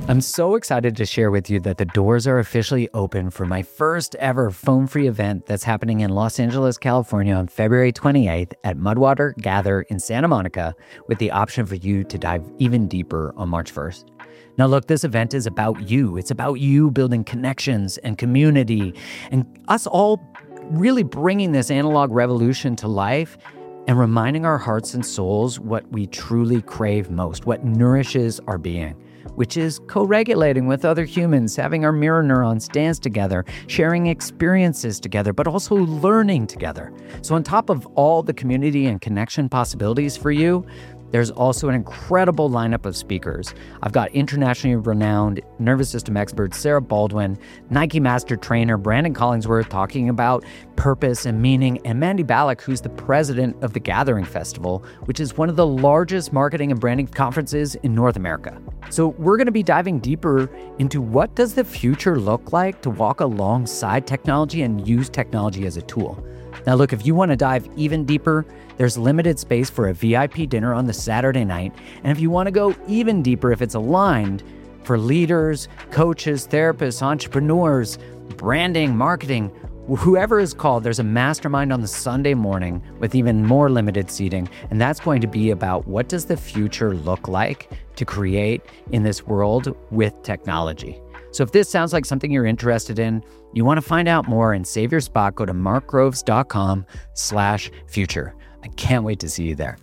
I'm so excited to share with you that the doors are officially open for my first ever phone-free event that's happening in Los Angeles, California on February 28th at Mudwater Gather in Santa Monica, with the option for you to dive even deeper on March 1st. Now look, this event is about you. It's about you building connections and community and us all really bringing this analog revolution to life and reminding our hearts and souls what we truly crave most, what nourishes our being, which is co-regulating with other humans, having our mirror neurons dance together, sharing experiences together, but also learning together. So on top of all the community and connection possibilities for you, there's also an incredible lineup of speakers. I've got internationally renowned nervous system expert Sarah Baldwin, Nike master trainer Brandon Collingsworth talking about purpose and meaning, and Mandy Ballack, who's the president of the Gathering Festival, which is one of the largest marketing and branding conferences in North America. So we're going to be diving deeper into what does the future look like to walk alongside technology and use technology as a tool. Now look, if you want to dive even deeper, there's limited space for a VIP dinner on the Saturday night. And if you want to go even deeper, if it's aligned for leaders, coaches, therapists, entrepreneurs, branding, marketing, whoever is called, there's a mastermind on the Sunday morning with even more limited seating. And that's going to be about what does the future look like to create in this world with technology. So if this sounds like something you're interested in, you want to find out more and save your spot, go to markgroves.com/future. I can't wait to see you there.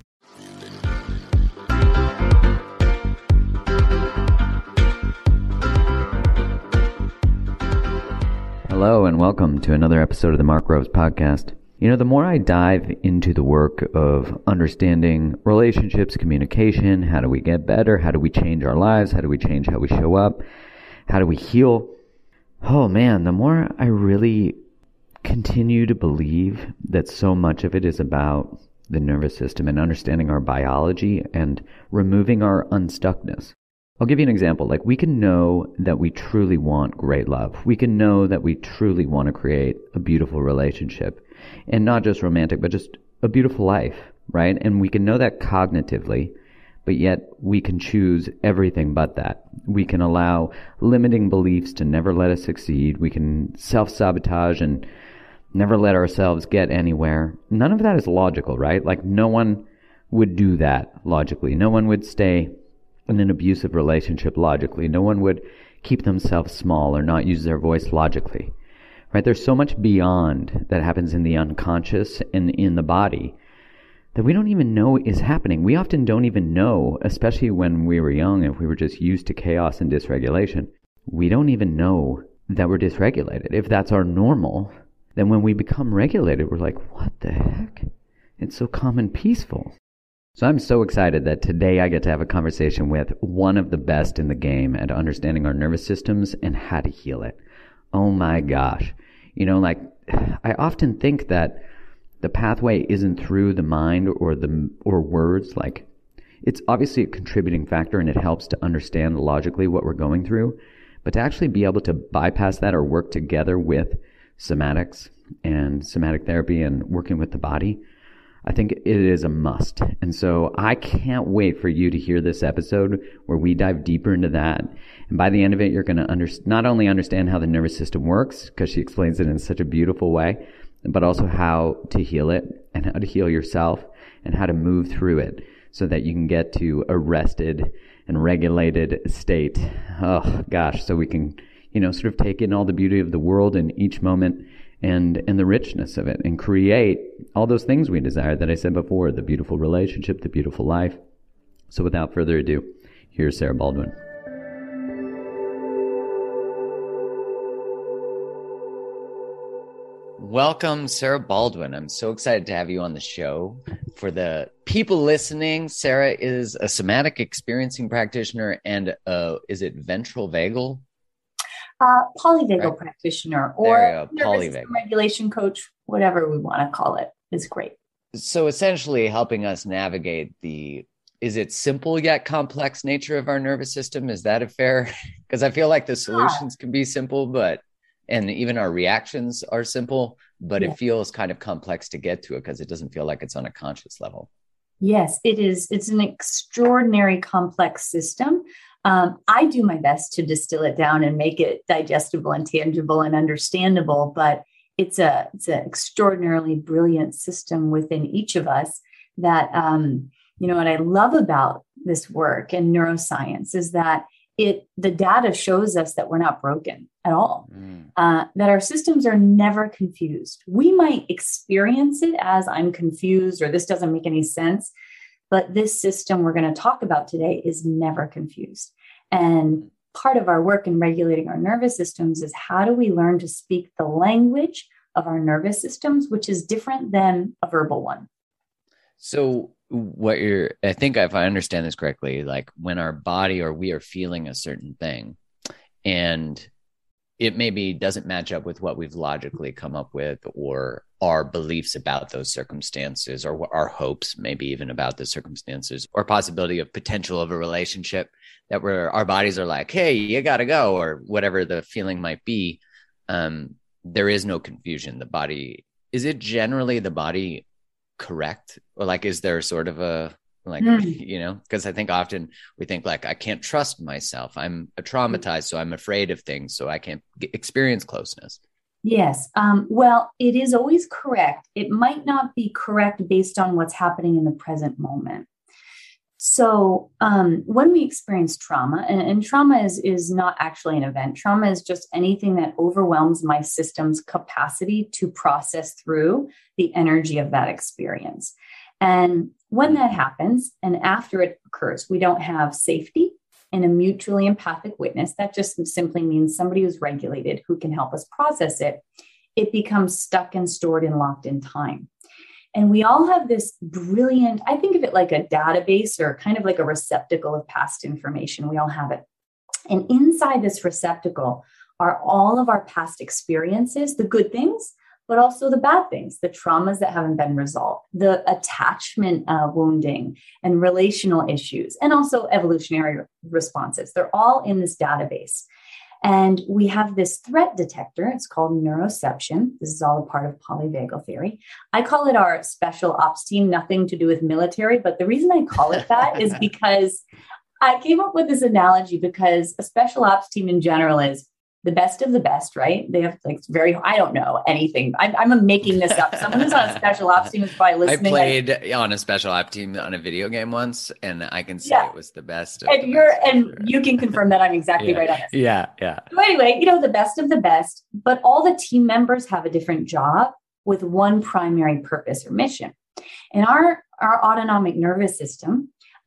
Hello and welcome to another episode of the Mark Groves Podcast. You know, the more I dive into the work of understanding relationships, communication, how do we get better, how do we change our lives, how do we change how we show up, how do we heal? Oh man, the more I really continue to believe that so much of it is about the nervous system and understanding our biology and removing our unstuckness. I'll give you an example. Like, we can know that we truly want great love. We can know that we truly want to create a beautiful relationship, and not just romantic, but just a beautiful life, right? And we can know that cognitively, but yet we can choose everything but that. We can allow limiting beliefs to never let us succeed. We can self-sabotage and never let ourselves get anywhere. None of that is logical, right? Like, no one would do that logically. No one would stay in an abusive relationship logically. No one would keep themselves small or not use their voice logically, right? There's so much beyond that happens in the unconscious and in the body that we don't even know is happening. We often don't even know, especially when we were young, if we were just used to chaos and dysregulation. We don't even know that we're dysregulated. If that's our normal, then when we become regulated, we're like, what the heck? It's so calm and peaceful. So I'm so excited that today I get to have a conversation with one of the best in the game at understanding our nervous systems and how to heal it. Oh my gosh. You know, like, I often think that the pathway isn't through the mind or words. Like, it's obviously a contributing factor and it helps to understand logically what we're going through, but to actually be able to bypass that or work together with somatics and somatic therapy and working with the body, I think it is a must. And so I can't wait for you to hear this episode where we dive deeper into that. And by the end of it, you're going to not only understand how the nervous system works, because she explains it in such a beautiful way, but also how to heal it and how to heal yourself and how to move through it so that you can get to a rested and regulated state. Oh gosh, so we can, sort of take in all the beauty of the world in each moment and the richness of it and create all those things we desire that I said before, the beautiful relationship, the beautiful life. So without further ado, here's Sarah Baldwin. Welcome, Sarah Baldwin. I'm so excited to have you on the show. For the people listening, Sarah is a somatic experiencing practitioner and is it ventral vagal? Polyvagal practitioner or nervous system regulation coach, whatever we want to call it, is great. So essentially helping us navigate is it simple yet complex nature of our nervous system? Is that a fair? Because I feel like the solutions can be simple, and even our reactions are simple, but it feels kind of complex to get to it because it doesn't feel like it's on a conscious level. Yes, it is. It's an extraordinary complex system. I do my best to distill it down and make it digestible and tangible and understandable, but it's an extraordinarily brilliant system within each of us that, what I love about this work in neuroscience is that the data shows us that we're not broken at all, that our systems are never confused. We might experience it as I'm confused or this doesn't make any sense, but this system we're going to talk about today is never confused. And part of our work in regulating our nervous systems is how do we learn to speak the language of our nervous systems, which is different than a verbal one. So I think if I understand this correctly, like when our body or we are feeling a certain thing and it maybe doesn't match up with what we've logically come up with or our beliefs about those circumstances or our hopes, maybe even about the circumstances or possibility of potential of a relationship that our bodies are like, hey, you got to go, or whatever the feeling might be. There is no confusion. Is it generally the body correct? Or like, is there sort of a, like, because I think often we think like, I can't trust myself. I'm traumatized, so I'm afraid of things, so I can't experience closeness. Yes. Well, it is always correct. It might not be correct based on what's happening in the present moment. So when we experience trauma, and trauma is not actually an event. Trauma is just anything that overwhelms my system's capacity to process through the energy of that experience. And when that happens, and after it occurs, we don't have safety and a mutually empathic witness. That just simply means somebody who's regulated who can help us process it. It becomes stuck and stored and locked in time. And we all have this brilliant, I think of it like a database or kind of like a receptacle of past information. We all have it. And inside this receptacle are all of our past experiences, the good things, but also the bad things, the traumas that haven't been resolved, the attachment wounding and relational issues, and also evolutionary responses. They're all in this database. And we have this threat detector. It's called neuroception. This is all a part of polyvagal theory. I call it our special ops team, nothing to do with military. But the reason I call it that is because I came up with this analogy because a special ops team in general is the best of the best, right? They have like I don't know anything. I'm making this up. Someone who's on a special ops team is probably listening. I played on a special ops team on a video game once, and I can say it was the best. You can confirm that I'm exactly right on this. Yeah. So anyway, the best of the best, but all the team members have a different job with one primary purpose or mission. And our autonomic nervous system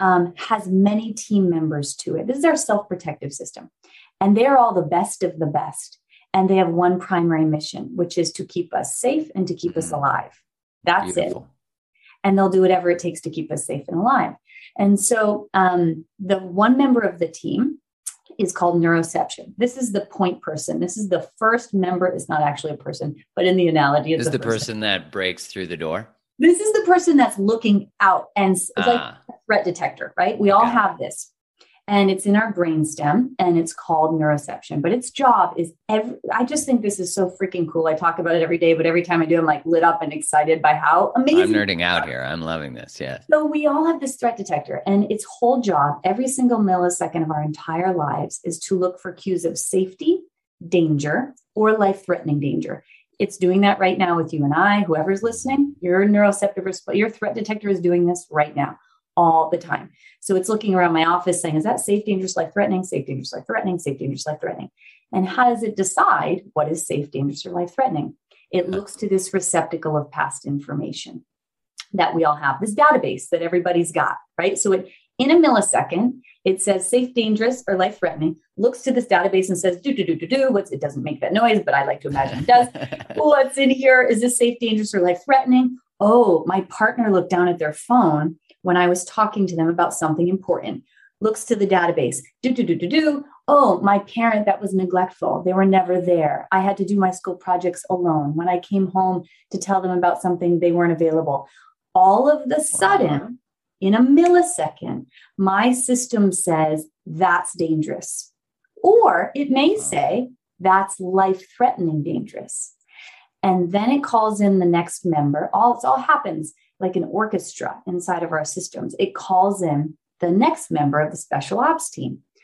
has many team members to it. This is our self-protective system. And they're all the best of the best. And they have one primary mission, which is to keep us safe and to keep us alive. That's Beautiful. It. And they'll do whatever it takes to keep us safe and alive. And so the one member of the team is called neuroception. This is the point person. This is the first member. It's not actually a person, but in the analogy, it's the person that breaks through the door. This is the person that's looking out and it's like a threat detector, right? We all have this. And it's in our brainstem and it's called neuroception. But its job is I just think this is so freaking cool. I talk about it every day, but every time I do, I'm like lit up and excited by how amazing. I'm nerding out here. I'm loving this. Yeah. So we all have this threat detector, and its whole job, every single millisecond of our entire lives, is to look for cues of safety, danger, or life-threatening danger. It's doing that right now with you and I, whoever's listening. Your neuroceptive, your threat detector is doing this right now. All the time. So it's looking around my office saying, is that safe, dangerous, life-threatening, safe, dangerous, life-threatening, safe, dangerous, life-threatening? And how does it decide what is safe, dangerous, or life-threatening? It looks to this receptacle of past information that we all have, this database that everybody's got, right? So in a millisecond, it says safe, dangerous, or life-threatening, looks to this database and says, it doesn't make that noise, but I like to imagine it does. What's in here? Is this safe, dangerous, or life-threatening? Oh, my partner looked down at their phone when I was talking to them about something important, looks to the database, Oh, my parent that was neglectful. They were never there. I had to do my school projects alone. When I came home to tell them about something, they weren't available. All of the sudden, in a millisecond, my system says that's dangerous. Or it may say that's life-threatening dangerous. And then it calls in the next member. It all happens like an orchestra inside of our systems. It calls in the next member of the special ops team.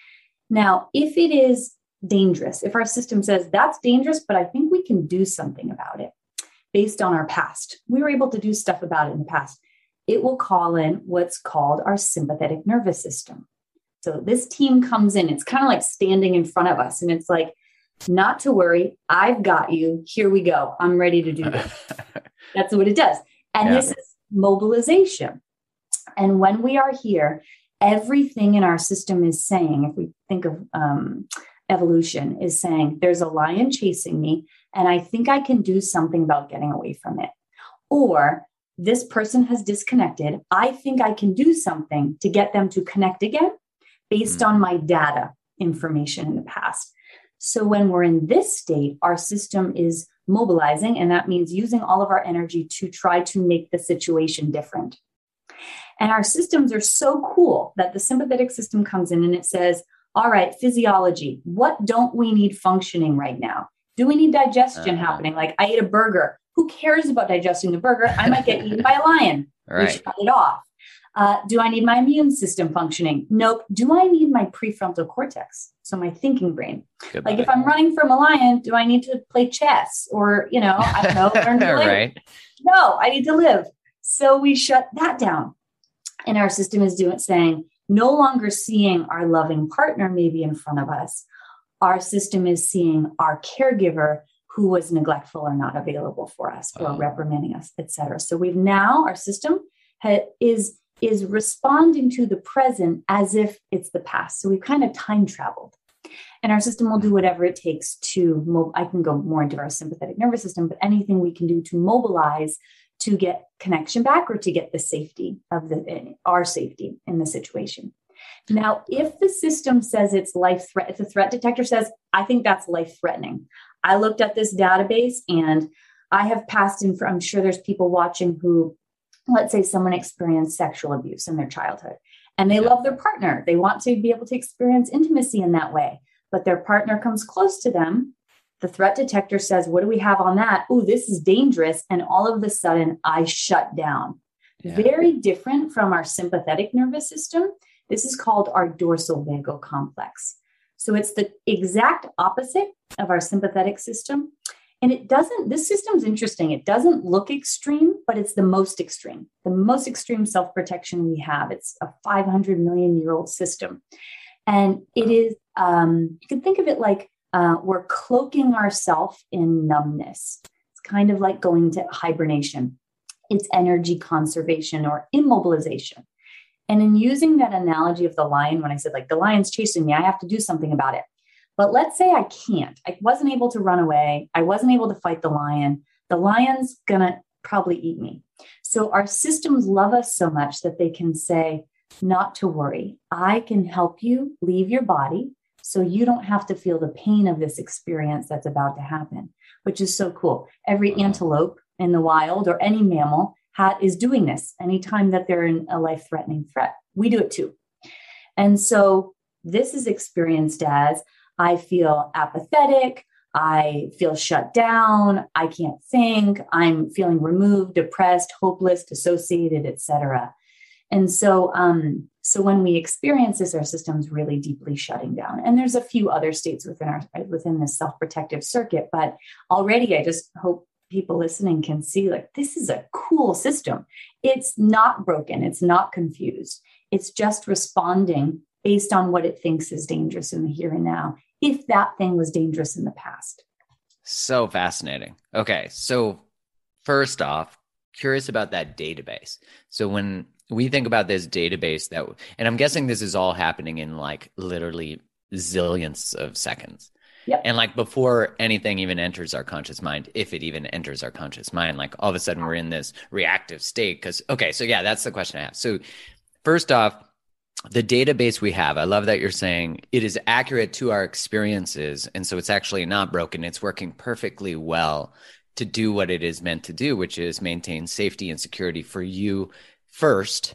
Now, if it is dangerous, if our system says that's dangerous, but I think we can do something about it based on our past, we were able to do stuff about it in the past, it will call in what's called our sympathetic nervous system. So this team comes in, it's kind of like standing in front of us. And it's like, not to worry, I've got you. Here we go. I'm ready to do this. That's what it does. And this is mobilization. And when we are here, everything in our system is saying, if we think of evolution, is saying, there's a lion chasing me, and I think I can do something about getting away from it. Or this person has disconnected. I think I can do something to get them to connect again based on my data information in the past. So when we're in this state, our system is mobilizing, and that means using all of our energy to try to make the situation different. And our systems are so cool that the sympathetic system comes in and it says, all right, physiology, what don't we need functioning right now? Do we need digestion happening? Like I ate a burger. Who cares about digesting the burger? I might get eaten by a lion. Right. We shut it off. Do I need my immune system functioning? Nope. Do I need my prefrontal cortex? So my thinking brain. Goodbye. Like if I'm running from a lion, do I need to play chess or, I don't know, learn to live? Right. No, I need to live. So we shut that down. And our system is saying, no longer seeing our loving partner maybe in front of us. Our system is seeing our caregiver who was neglectful or not available for us or reprimanding us, et cetera. So our system is responding to the present as if it's the past. So we've kind of time traveled. And our system will do whatever it takes to, I can go more into our sympathetic nervous system, but anything we can do to mobilize to get connection back or to get the safety of our safety in the situation. Now, if the system says it's life threat, if the threat detector says, I think that's life threatening. I looked at this database and I have passed in, I'm sure there's people watching who, let's say someone experienced sexual abuse in their childhood and they love their partner. They want to be able to experience intimacy in that way, but their partner comes close to them. The threat detector says, what do we have on that? Oh, this is dangerous. And all of a sudden I shut down. Yeah. Very different from our sympathetic nervous system. This is called our dorsal vagal complex. So it's the exact opposite of our sympathetic system. And this system's interesting. It doesn't look extreme, but it's the most extreme self-protection we have. It's a 500 million year old system. And it is, you can think of it like we're cloaking ourselves in numbness. It's kind of like going to hibernation. It's energy conservation or immobilization. And in using that analogy of the lion, when I said like the lion's chasing me, I have to do something about it. But let's say I can't. I wasn't able to run away. I wasn't able to fight the lion. The lion's going to probably eat me. So our systems love us so much that they can say, not to worry. I can help you leave your body so you don't have to feel the pain of this experience that's about to happen, which is so cool. Every antelope in the wild or any mammal is doing this anytime that they're in a life-threatening threat. We do it too. And so this is experienced as I feel apathetic, I feel shut down, I can't think, I'm feeling removed, depressed, hopeless, dissociated, etc. And so when we experience this, our system's really deeply shutting down. And there's a few other states within this self-protective circuit, but already I just hope people listening can see like, this is a cool system. It's not broken. It's not confused. It's just responding based on what it thinks is dangerous in the here and now, if that thing was dangerous in the past. So fascinating. Okay. So first off, curious about that database. So when we think about this database and I'm guessing this is all happening in like literally zillions of seconds. Yep. And like before anything even enters our conscious mind, if it even enters our conscious mind, like all of a sudden we're in this reactive state. So yeah, that's the question I have. So first off, the database we have, I love that you're saying it is accurate to our experiences. And so it's actually not broken. It's working perfectly well to do what it is meant to do, which is maintain safety and security for you first.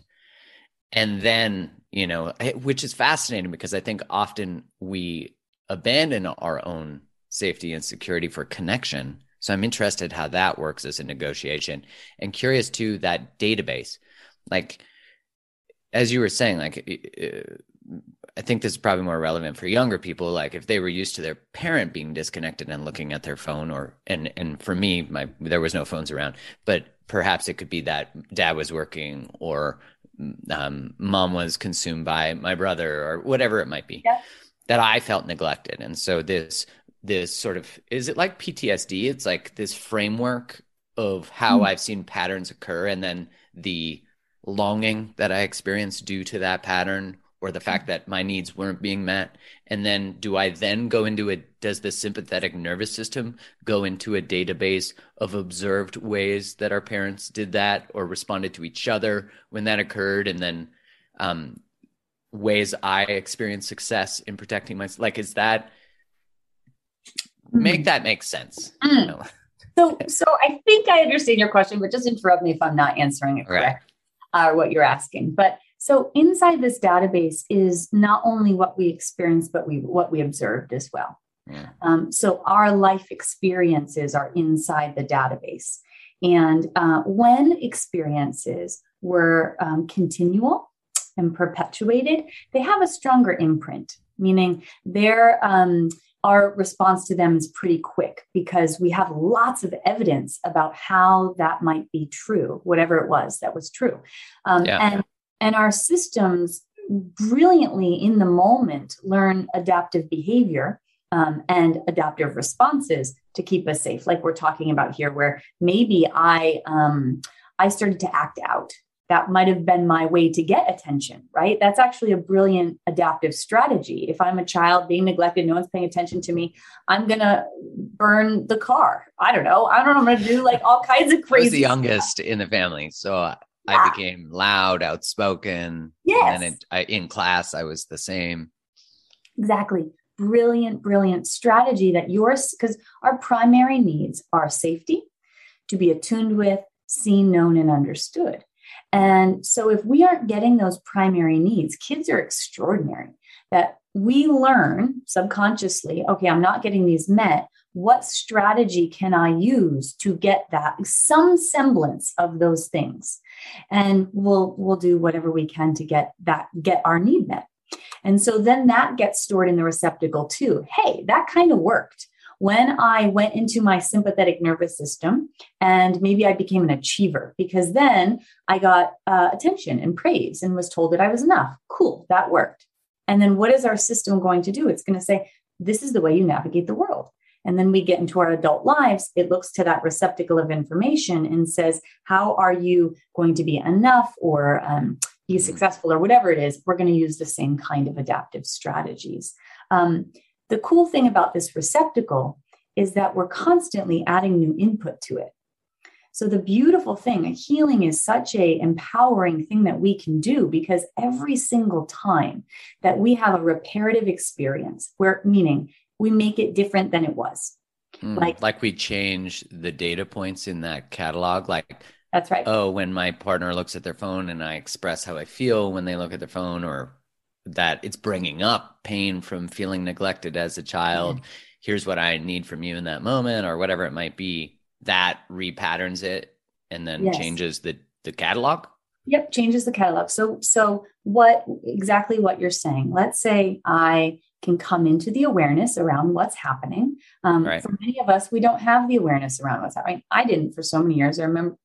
And then, which is fascinating because I think often we abandon our own safety and security for connection. So I'm interested how that works as a negotiation and curious too, that database, like, as you were saying, like, I think this is probably more relevant for younger people. Like if they were used to their parent being disconnected and looking at their phone, and for me, there was no phones around, but perhaps it could be that dad was working or mom was consumed by my brother or whatever it might be, that I felt neglected. And so this sort of, is it like PTSD? It's like this framework of how I've seen patterns occur, and then the longing that I experienced due to that pattern, or the fact that my needs weren't being met. And then does the sympathetic nervous system go into a database of observed ways that our parents did that or responded to each other when that occurred? And then ways I experienced success in protecting myself. Like, is that, make that make sense? You know? So I think I understand your question, but just interrupt me if I'm not answering it correct, or what you're asking. But so inside this database is not only what we experienced, but what we observed as well. Yeah. So our life experiences are inside the database. And when experiences were continual and perpetuated, they have a stronger imprint, meaning our response to them is pretty quick because we have lots of evidence about how that might be true, whatever it was that was true. And our systems brilliantly in the moment learn adaptive behavior and adaptive responses to keep us safe. Like we're talking about here, where maybe I started to act out. That might have been my way to get attention, right? That's actually a brilliant adaptive strategy. If I'm a child being neglected, no one's paying attention to me, I'm going to burn the car. I don't know. I'm going to do like all kinds of crazy I was the youngest in the family. So I became loud, outspoken. Yes. And then in class, I was the same. Exactly. Brilliant strategy that because our primary needs are safety, to be attuned with, seen, known, and understood. And so if we aren't getting those primary needs, kids are extraordinary, that we learn subconsciously, okay, I'm not getting these met. What strategy can I use to get that, some semblance of those things? And we'll do whatever we can to get our need met. And so then that gets stored in the receptacle too. Hey, that kind of worked. When I went into my sympathetic nervous system, and maybe I became an achiever, because then I got attention and praise and was told that I was enough. Cool, that worked. And then what is our system going to do? It's going to say, this is the way you navigate the world. And then we get into our adult lives. It looks to that receptacle of information and says, how are you going to be enough or be successful or whatever it is? We're going to use the same kind of adaptive strategies. The cool thing about this receptacle is that we're constantly adding new input to it. So the beautiful thing, healing is such an empowering thing that we can do, because every single time that we have a reparative experience, meaning we make it different than it was. Like we change the data points in that catalog. Like, that's right. Oh, when my partner looks at their phone and I express how I feel when they look at their phone, or that it's bringing up pain from feeling neglected as a child. Mm-hmm. Here's what I need from you in that moment, or whatever it might be. That repatterns it and then changes the catalog. Yep, changes the catalog. So exactly what you're saying. Let's say I can come into the awareness around what's happening. Right. For many of us, we don't have the awareness around what's happening. I didn't for so many years. I remember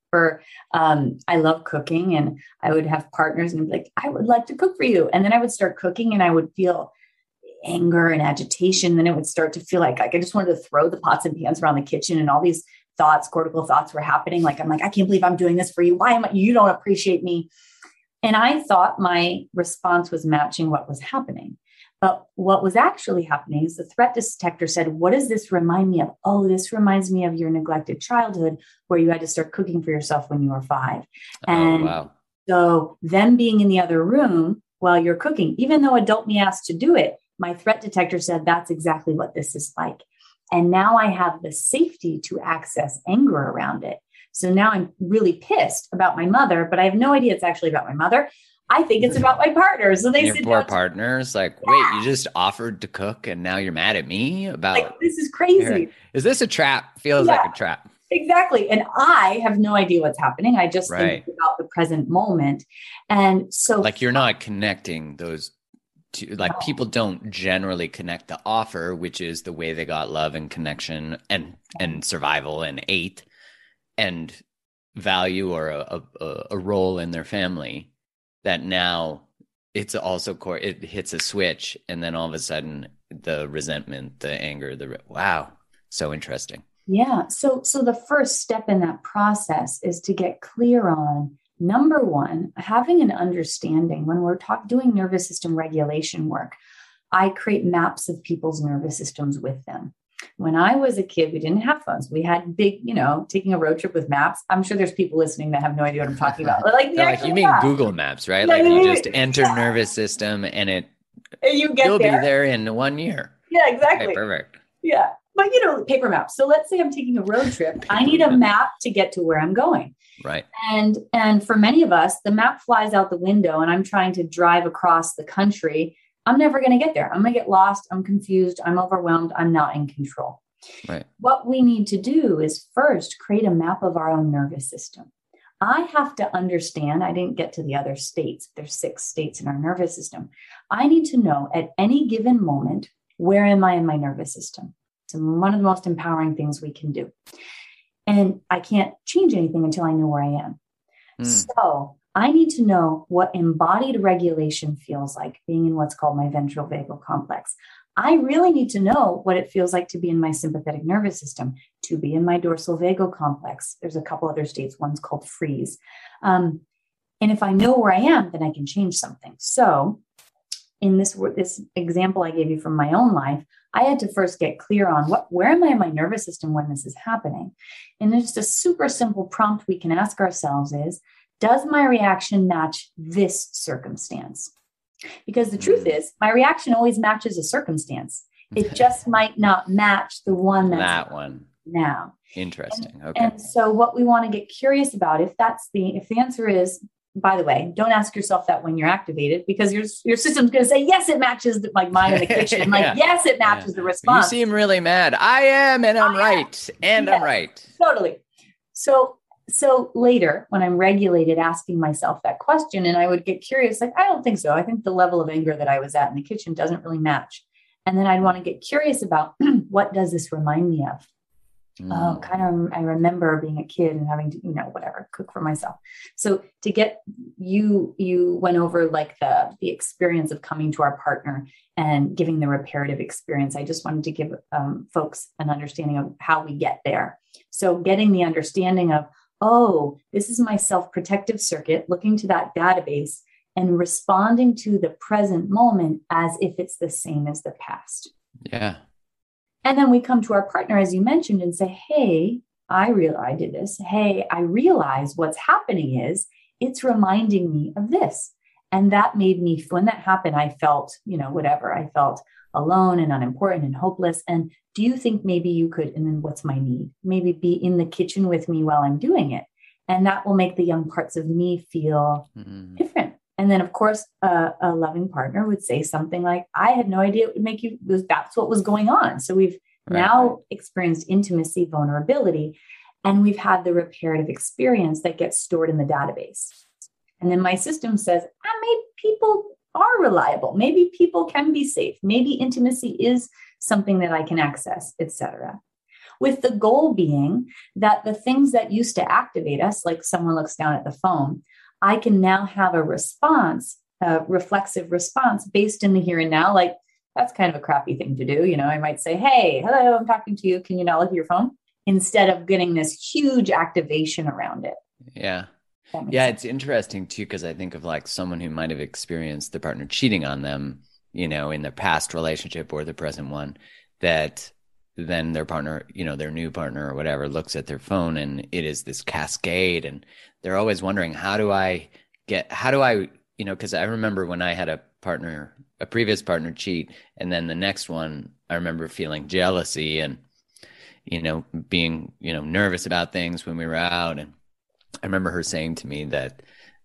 I love cooking, and I would have partners and be like, I would like to cook for you. And then I would start cooking and I would feel anger and agitation. Then it would start to feel like I just wanted to throw the pots and pans around the kitchen, and all these cortical thoughts were happening. Like, I'm like, I can't believe I'm doing this for you. You don't appreciate me. And I thought my response was matching what was happening. But what was actually happening is the threat detector said, what does this remind me of? Oh, this reminds me of your neglected childhood where you had to start cooking for yourself when you were 5. And wow. So them being in the other room while you're cooking, even though adult me asked to do it, my threat detector said, that's exactly what this is like. And now I have the safety to access anger around it. So now I'm really pissed about my mother, but I have no idea it's actually about my mother. I think it's about my partner. So they sit poor partners like, wait, you just offered to cook and now you're mad at me about, like, this is crazy. Is this a trap? Feels like a trap. Exactly. And I have no idea what's happening. I just think about the present moment. And so like, you're not connecting those to like people don't generally connect the offer, which is the way they got love and connection and survival and ate and value or a role in their family, that now it's also it hits a switch, and then all of a sudden the resentment, the anger, wow, so interesting. Yeah. So the first step in that process is to get clear on, number one, having an understanding. When we're doing nervous system regulation work, I create maps of people's nervous systems with them. When I was a kid, we didn't have phones. We had big, taking a road trip with maps. I'm sure there's people listening that have no idea what I'm talking about. Like you mean Google Maps, right? Yeah, like you just enter nervous system and you'll be there in 1 year. Yeah, exactly. Okay, perfect. Yeah. But, paper maps. So let's say I'm taking a road trip. I need a map to get to where I'm going. Right. And for many of us, the map flies out the window and I'm trying to drive across the country. I'm never going to get there. I'm going to get lost. I'm confused. I'm overwhelmed. I'm not in control. Right. What we need to do is first create a map of our own nervous system. I have to understand, I didn't get to the other states. There's 6 states in our nervous system. I need to know at any given moment, where am I in my nervous system? It's one of the most empowering things we can do. And I can't change anything until I know where I am. So I need to know what embodied regulation feels like, being in what's called my ventral vagal complex. I really need to know what it feels like to be in my sympathetic nervous system, to be in my dorsal vagal complex. There's a couple other states. One's called freeze. And if I know where I am, then I can change something. So in this example I gave you from my own life, I had to first get clear on where am I in my nervous system when this is happening? And just a super simple prompt we can ask ourselves is, does my reaction match this circumstance? Because the truth is, my reaction always matches a circcircumstance. It just might not match the one that one now. Interesting. Okay. And so what we want to get curious about, if the answer is, by the way, don't ask yourself that when you're activated, because your system's going to say, yes, it matches like mine in the kitchen. Like, yes, it matches the response. You seem really mad. I am, and I'm right. And I'm right. Totally. So later when I'm regulated, asking myself that question, and I would get curious, like, I don't think so. I think the level of anger that I was at in the kitchen doesn't really match. And then I'd want to get curious about what does this remind me of? I remember being a kid and having to, cook for myself. So to get you went over like the experience of coming to our partner and giving the reparative experience. I just wanted to give folks an understanding of how we get there. So getting the understanding of, oh, this is my self-protective circuit, looking to that database and responding to the present moment as if it's the same as the past. Yeah. And then we come to our partner, as you mentioned, and say, hey, I did this. Hey, I realize what's happening is it's reminding me of this. And that made me, when that happened, I felt, I felt alone and unimportant and hopeless. And do you think maybe you could, and then what's my need? Maybe be in the kitchen with me while I'm doing it. And that will make the young parts of me feel different. And then, of course, a loving partner would say something like, I had no idea it would make you, that's what was going on. So we've now experienced intimacy, vulnerability, and we've had the reparative experience that gets stored in the database. And then my system says, maybe people are reliable. Maybe people can be safe. Maybe intimacy is something that I can access, etc. With the goal being that the things that used to activate us, like someone looks down at the phone, I can now have a response, a reflexive response based in the here and now. Like, that's kind of a crappy thing to do. I might say, hey, hello, I'm talking to you. Can you not look at your phone? Instead of getting this huge activation around it. Yeah. Yeah. It's interesting too, because I think of like someone who might have experienced the partner cheating on them, in their past relationship or the present one, that then their partner, their new partner or whatever, looks at their phone and it is this cascade, and they're always wondering, how do I, because I remember when I had a previous partner cheat, and then the next one, I remember feeling jealousy and, being, nervous about things when we were out. And I remember her saying to me that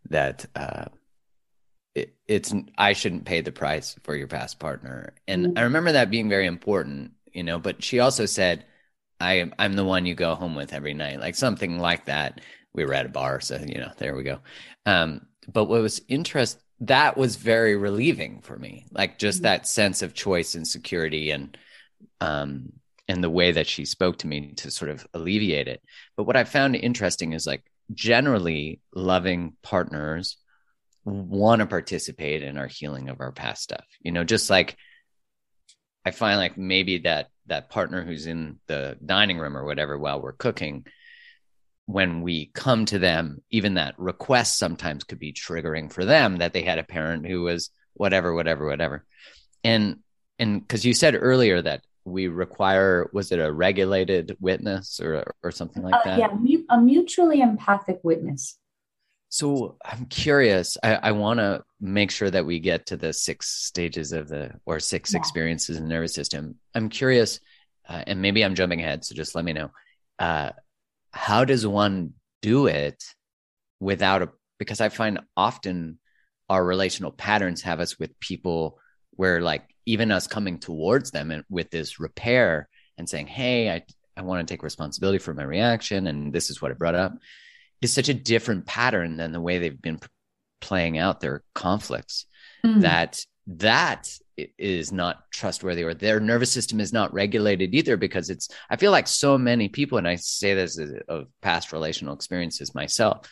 I shouldn't pay the price for your past partner. And I remember that being very important, but she also said, I'm the one you go home with every night, like something like that. We were at a bar, so, there we go. But what was that was very relieving for me, like just that sense of choice and security, and the way that she spoke to me to sort of alleviate it. But what I found interesting is like generally loving partners want to participate in our healing of our past stuff. Just like I find like maybe that partner who's in the dining room or whatever while we're cooking, when we come to them, even that request sometimes could be triggering for them, that they had a parent who was whatever. And because you said earlier that we require, was it a regulated witness or something like that? Yeah, a mutually empathic witness. So I'm curious. I want to make sure that we get to the 6 stages or 6 experiences in the nervous system. I'm curious, and maybe I'm jumping ahead, so just let me know. How does one do it because I find often our relational patterns have us with people where like even us coming towards them and with this repair and saying, hey, I want to take responsibility for my reaction, and this is what I brought up, is such a different pattern than the way they've been playing out their conflicts, that is not trustworthy, or their nervous system is not regulated either, because I feel like so many people, and I say this of past relational experiences myself,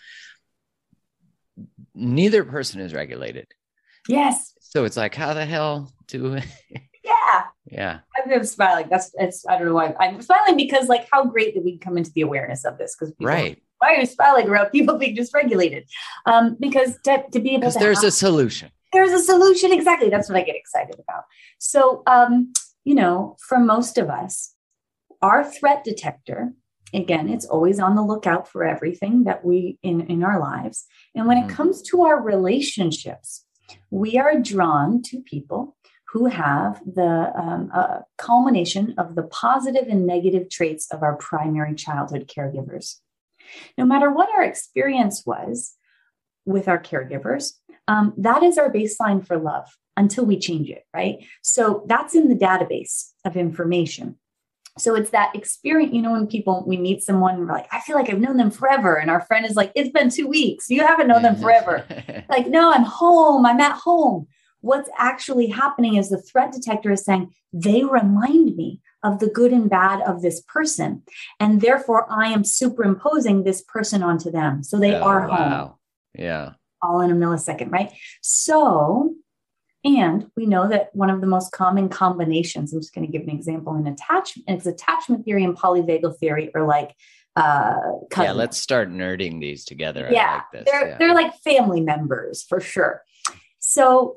neither person is regulated. Yes. So it's like, how the hell do yeah. I'm smiling. I don't know why I'm smiling, because like how great that we come into the awareness of this, because right. Why are you smiling around people being dysregulated? Because to be able to there's a solution. There's a solution. Exactly. That's what I get excited about. So, for most of us, our threat detector, again, it's always on the lookout for everything that we in our lives. And when it comes to our relationships, we are drawn to people who have the culmination of the positive and negative traits of our primary childhood caregivers. No matter what our experience was with our caregivers, that is our baseline for love until we change it, right? So that's in the database of information. So it's that experience, when we meet someone, we're like, I feel like I've known them forever. And our friend is like, it's been 2 weeks. You haven't known them forever. Like, no, I'm home. I'm at home. What's actually happening is the threat detector is saying, they remind me of the good and bad of this person. And therefore I am superimposing this person onto them. So they are home. Yeah. All in a millisecond, right? So, and we know that one of the most common combinations, I'm just going to give an example in attachment, it's attachment theory and polyvagal theory, or like yeah, let's start nerding these together. Yeah, I like this. They're like family members for sure. So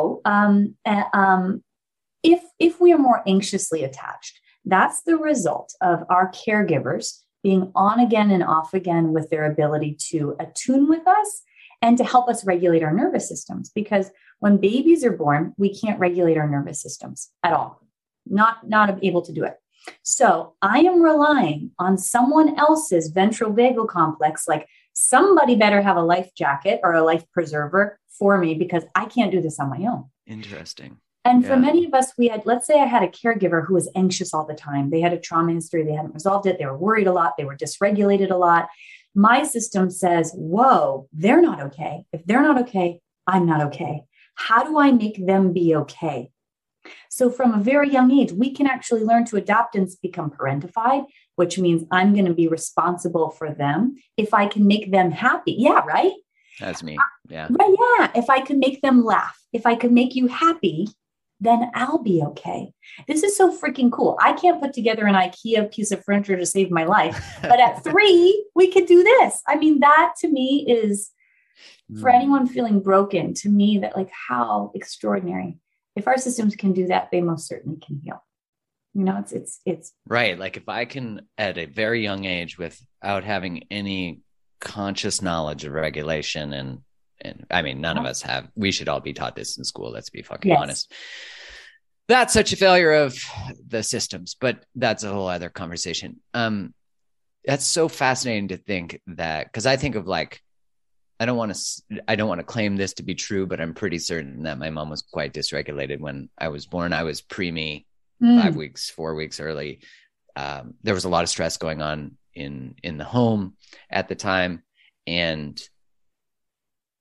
if we are more anxiously attached, that's the result of our caregivers being on again and off again with their ability to attune with us and to help us regulate our nervous systems. Because when babies are born, we can't regulate our nervous systems at all. Not able to do it. So I am relying on someone else's ventral vagal complex, like somebody better have a life jacket or a life preserver for me, because I can't do this on my own. Interesting. And for many of us, let's say I had a caregiver who was anxious all the time. They had a trauma history. They hadn't resolved it. They were worried a lot. They were dysregulated a lot. My system says, whoa, they're not okay. If they're not okay, I'm not okay. How do I make them be okay? So from a very young age, we can actually learn to adapt and become parentified, which means I'm going to be responsible for them if I can make them happy. Yeah, right? That's me. Yeah. Right, yeah. If I can make them laugh, if I can make you happy, then I'll be okay. This is so freaking cool. I can't put together an IKEA piece of furniture to save my life, but at 3, we could do this. I mean, that to me is, for anyone feeling broken, to me, that like how extraordinary. If our systems can do that, they most certainly can heal. It's right. Like if I can at a very young age, without having any conscious knowledge of regulation, and I mean, none of us have, we should all be taught this in school. Let's be fucking honest. That's such a failure of the systems, but that's a whole other conversation. That's so fascinating to think that, because I think of like, I don't want to claim this to be true, but I'm pretty certain that my mom was quite dysregulated when I was born. I was preemie, 4 weeks early. There was a lot of stress going on in the home at the time. And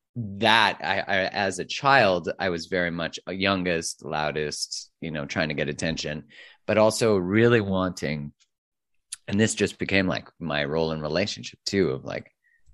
that I as a child, I was very much a youngest, loudest, trying to get attention, but also really wanting, and this just became like my role in relationship too, of like,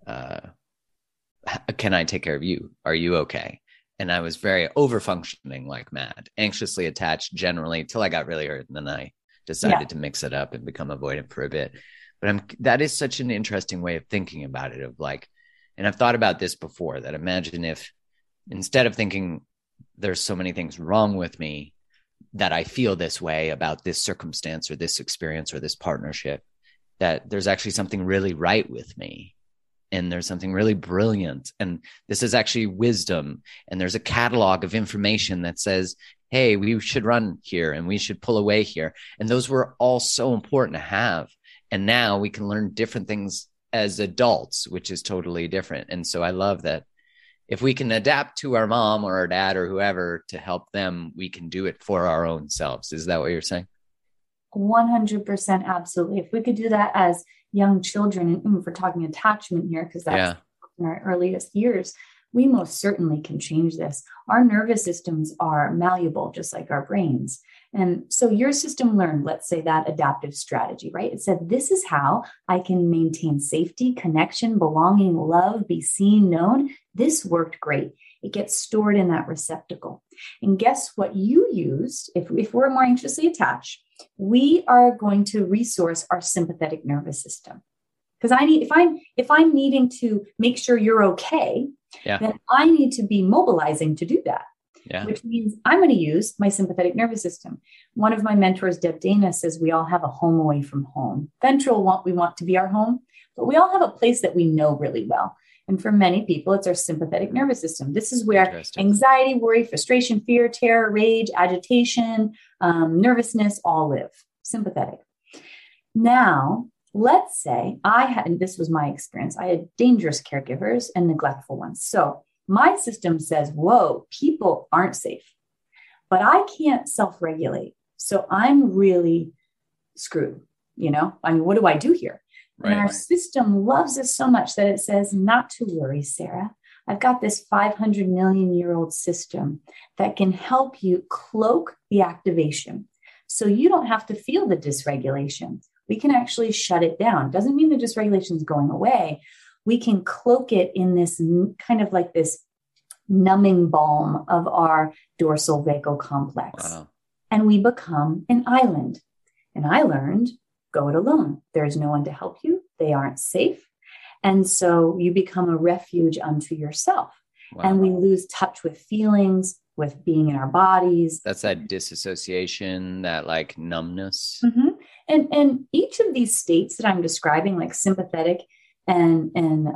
can I take care of you? Are you okay? And I was very over functioning like mad, anxiously attached generally, till I got really hurt. And then I decided to mix it up and become avoidant for a bit. But that is such an interesting way of thinking about it, of like, and I've thought about this before, that imagine if instead of thinking there's so many things wrong with me, that I feel this way about this circumstance or this experience or this partnership, that there's actually something really right with me. And there's something really brilliant. And this is actually wisdom. And there's a catalog of information that says, hey, we should run here and we should pull away here. And those were all so important to have. And now we can learn different things as adults, which is totally different. And so I love that if we can adapt to our mom or our dad or whoever to help them, we can do it for our own selves. Is that what you're saying? 100%. Absolutely. If we could do that as young children, and if we're talking attachment here, because that's in our earliest years, we most certainly can change this. Our nervous systems are malleable, just like our brains. And so your system learned, let's say, that adaptive strategy, right? It said, this is how I can maintain safety, connection, belonging, love, be seen, known. This worked great. It gets stored in that receptacle. And guess what you used? If we're more anxiously attached, we are going to resource our sympathetic nervous system. Because if I'm needing to make sure you're okay, then I need to be mobilizing to do that. Which means I'm going to use my sympathetic nervous system. One of my mentors, Deb Dana, says we all have a home away from home. Ventral we want to be our home, but we all have a place that we know really well. And for many people, it's our sympathetic nervous system. This is where anxiety, worry, frustration, fear, terror, rage, agitation, nervousness all live. Sympathetic. Now, let's say and this was my experience, I had dangerous caregivers and neglectful ones. So my system says, whoa, people aren't safe, but I can't self-regulate. So I'm really screwed. What do I do here? Right. And our system loves us so much that it says, not to worry, Sarah. I've got this 500 million year old system that can help you cloak the activation. So you don't have to feel the dysregulation. We can actually shut it down. Doesn't mean the dysregulation is going away. We can cloak it in this kind of like this numbing balm of our dorsal vagal complex. Wow. And we become an island. And I learned, go it alone. There's no one to help you. They aren't safe. And so you become a refuge unto yourself. Wow. And we lose touch with feelings, with being in our bodies. That's that disassociation, that like numbness. Mm-hmm. And each of these states that I'm describing, like sympathetic and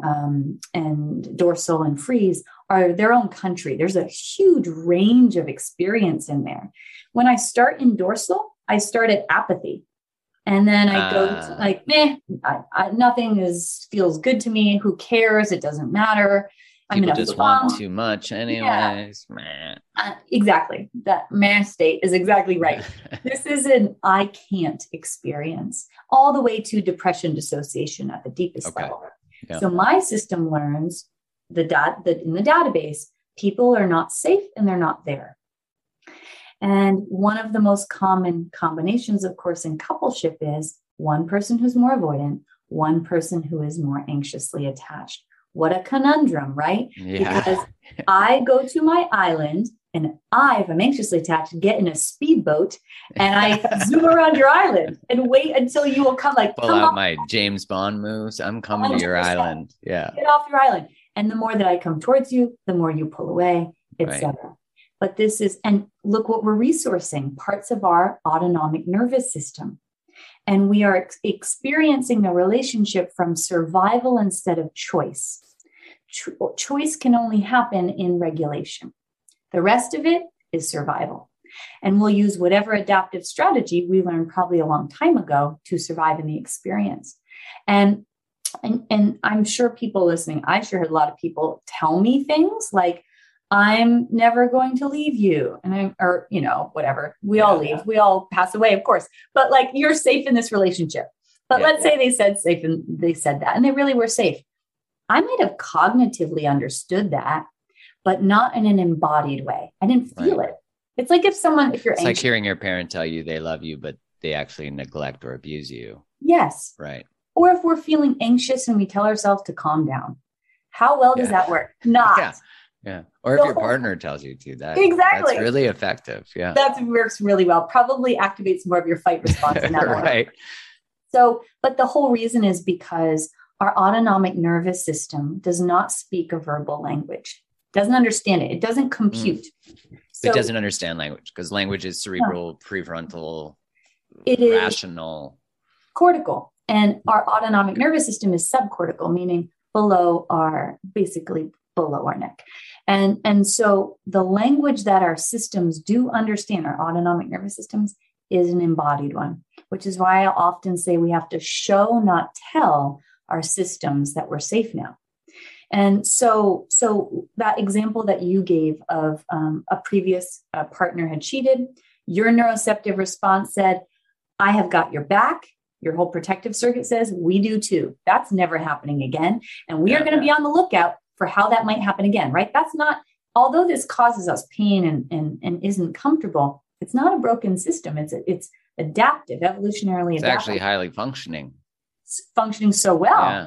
dorsal and freeze, are their own country. There's a huge range of experience in there. When I start in dorsal, I start at apathy. And then I go to like, nothing feels good to me. Who cares? It doesn't matter. People just want too much anyways. Yeah. Exactly. That meh state is exactly right. This is an I can't experience, all the way to depression dissociation at the deepest level. Yeah. So my system learns in the database, people are not safe and they're not there. And one of the most common combinations, of course, in coupleship is one person who's more avoidant, one person who is more anxiously attached. What a conundrum, right? Yeah. Because I go to my island and if I'm anxiously attached, get in a speedboat and I zoom around your island and wait until you will come pull out my James Bond moves. I'm coming 100%. To your island. Yeah. Get off your island. And the more that I come towards you, the more you pull away, etc. Right. But this is, and look what we're resourcing, parts of our autonomic nervous system. And we are experiencing the relationship from survival instead of choice. Choice can only happen in regulation. The rest of it is survival. And we'll use whatever adaptive strategy we learned probably a long time ago to survive in the experience. And I'm sure people listening, I sure heard a lot of people tell me things like, I'm never going to leave you. And whatever. We all leave. We all pass away, of course. But like, you're safe in this relationship. But let's say they said safe and they said that and they really were safe. I might have cognitively understood that, but not in an embodied way. I didn't feel it. It's like if you're it's anxious. Like hearing your parent tell you they love you, but they actually neglect or abuse you. Yes. Right. Or if we're feeling anxious and we tell ourselves to calm down. How well does that work? Not. Yeah. Or if your partner tells you to, that's really effective. Yeah. That works really well. Probably activates more of your fight response in that moment. Right. So, but the whole reason is because our autonomic nervous system does not speak a verbal language, doesn't understand it. It doesn't compute. So, it doesn't understand language because language is cerebral, prefrontal, rational, cortical. And our autonomic nervous system is subcortical, meaning basically below our neck. And so the language that our systems do understand, our autonomic nervous systems, is an embodied one, which is why I often say we have to show, not tell our systems that we're safe now. And so that example that you gave of a previous partner had cheated, your neuroceptive response said, I have got your back. Your whole protective circuit says, we do too. That's never happening again. And we are going to be on the lookout for how that might happen again, right? That's not, although this causes us pain and isn't comfortable, it's not a broken system. It's adaptive, evolutionarily adaptive. It's actually highly functioning. It's functioning so well. Yeah.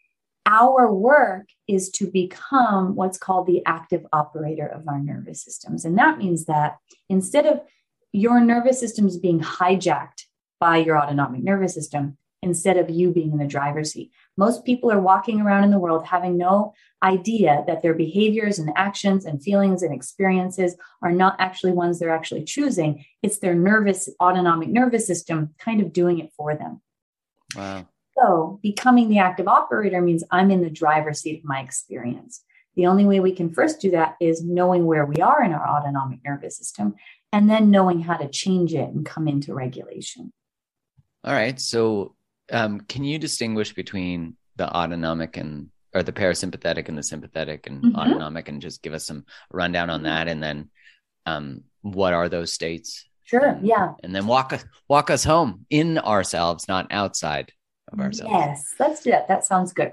Our work is to become what's called the active operator of our nervous systems. And that means that instead of your nervous systems being hijacked by your autonomic nervous system, instead of you being in the driver's seat, most people are walking around in the world having no idea that their behaviors and actions and feelings and experiences are not actually ones they're actually choosing. It's their autonomic nervous system kind of doing it for them. Wow. So becoming the active operator means I'm in the driver's seat of my experience. The only way we can first do that is knowing where we are in our autonomic nervous system and then knowing how to change it and come into regulation. All right. So can you distinguish between the autonomic or the parasympathetic and the sympathetic and autonomic, and just give us some rundown on that? And then what are those states? Sure. Yeah. And then walk us home in ourselves, not outside of ourselves. Yes, let's do that. That sounds good.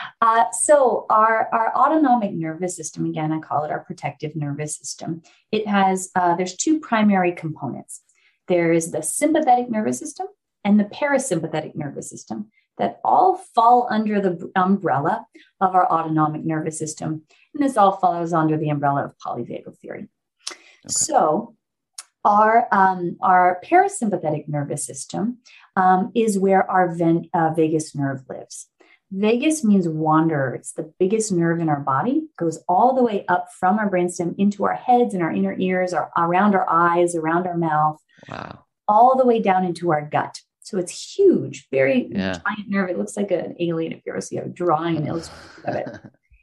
So our autonomic nervous system, again, I call it our protective nervous system. It has, there's two primary components. There is the sympathetic nervous system and the parasympathetic nervous system that all fall under the umbrella of our autonomic nervous system. And this all follows under the umbrella of polyvagal theory. Okay. So our parasympathetic nervous system is where our vagus nerve lives. Vagus means wanderer. It's the biggest nerve in our body, goes all the way up from our brainstem into our heads and our inner ears, around our eyes, around our mouth, all the way down into our gut. So it's huge, very giant nerve. It looks like an alien if you ever see a drawing and illustration of it.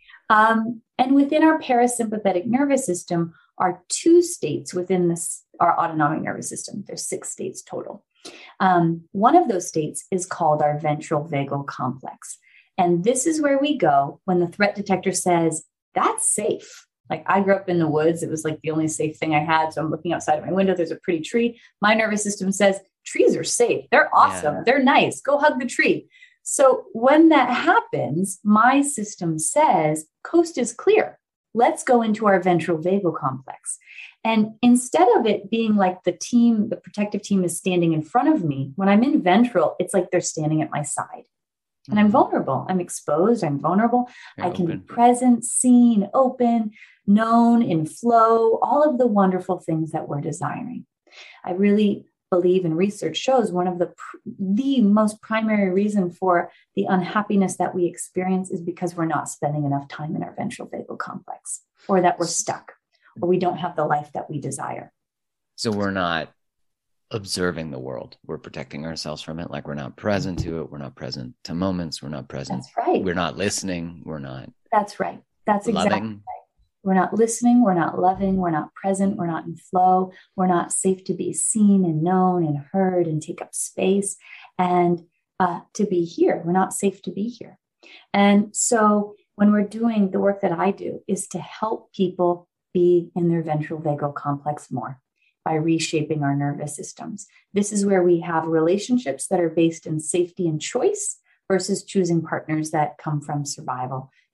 And within our parasympathetic nervous system are two states within our autonomic nervous system. There's 6 states total. One of those states is called our ventral vagal complex. And this is where we go when the threat detector says, that's safe. Like I grew up in the woods. It was like the only safe thing I had. So I'm looking outside of my window. There's a pretty tree. My nervous system says, trees are safe. They're awesome. Yeah. They're nice. Go hug the tree. So when that happens, my system says, coast is clear. Let's go into our ventral vagal complex. And instead of it being like the protective team is standing in front of me, when I'm in ventral, it's like they're standing at my side. And I'm vulnerable. I'm exposed. I'm vulnerable. I can be present, seen, open, known, in flow, all of the wonderful things that we're desiring. I really believe, and research shows, one of the most primary reason for the unhappiness that we experience is because we're not spending enough time in our ventral vagal complex, or that we're stuck, or we don't have the life that we desire. So we're not observing the world. We're protecting ourselves from it. Like we're not present to it. We're not present to moments. We're not present. That's right. We're not listening. We're not. That's right. That's loving. Exactly right. We're not listening. We're not loving. We're not present. We're not in flow. We're not safe to be seen and known and heard and take up space and to be here. We're not safe to be here. And so when we're doing the work that I do is to help people be in their ventral vagal complex more by reshaping our nervous systems. This is where we have relationships that are based in safety and choice versus choosing partners that come from survival,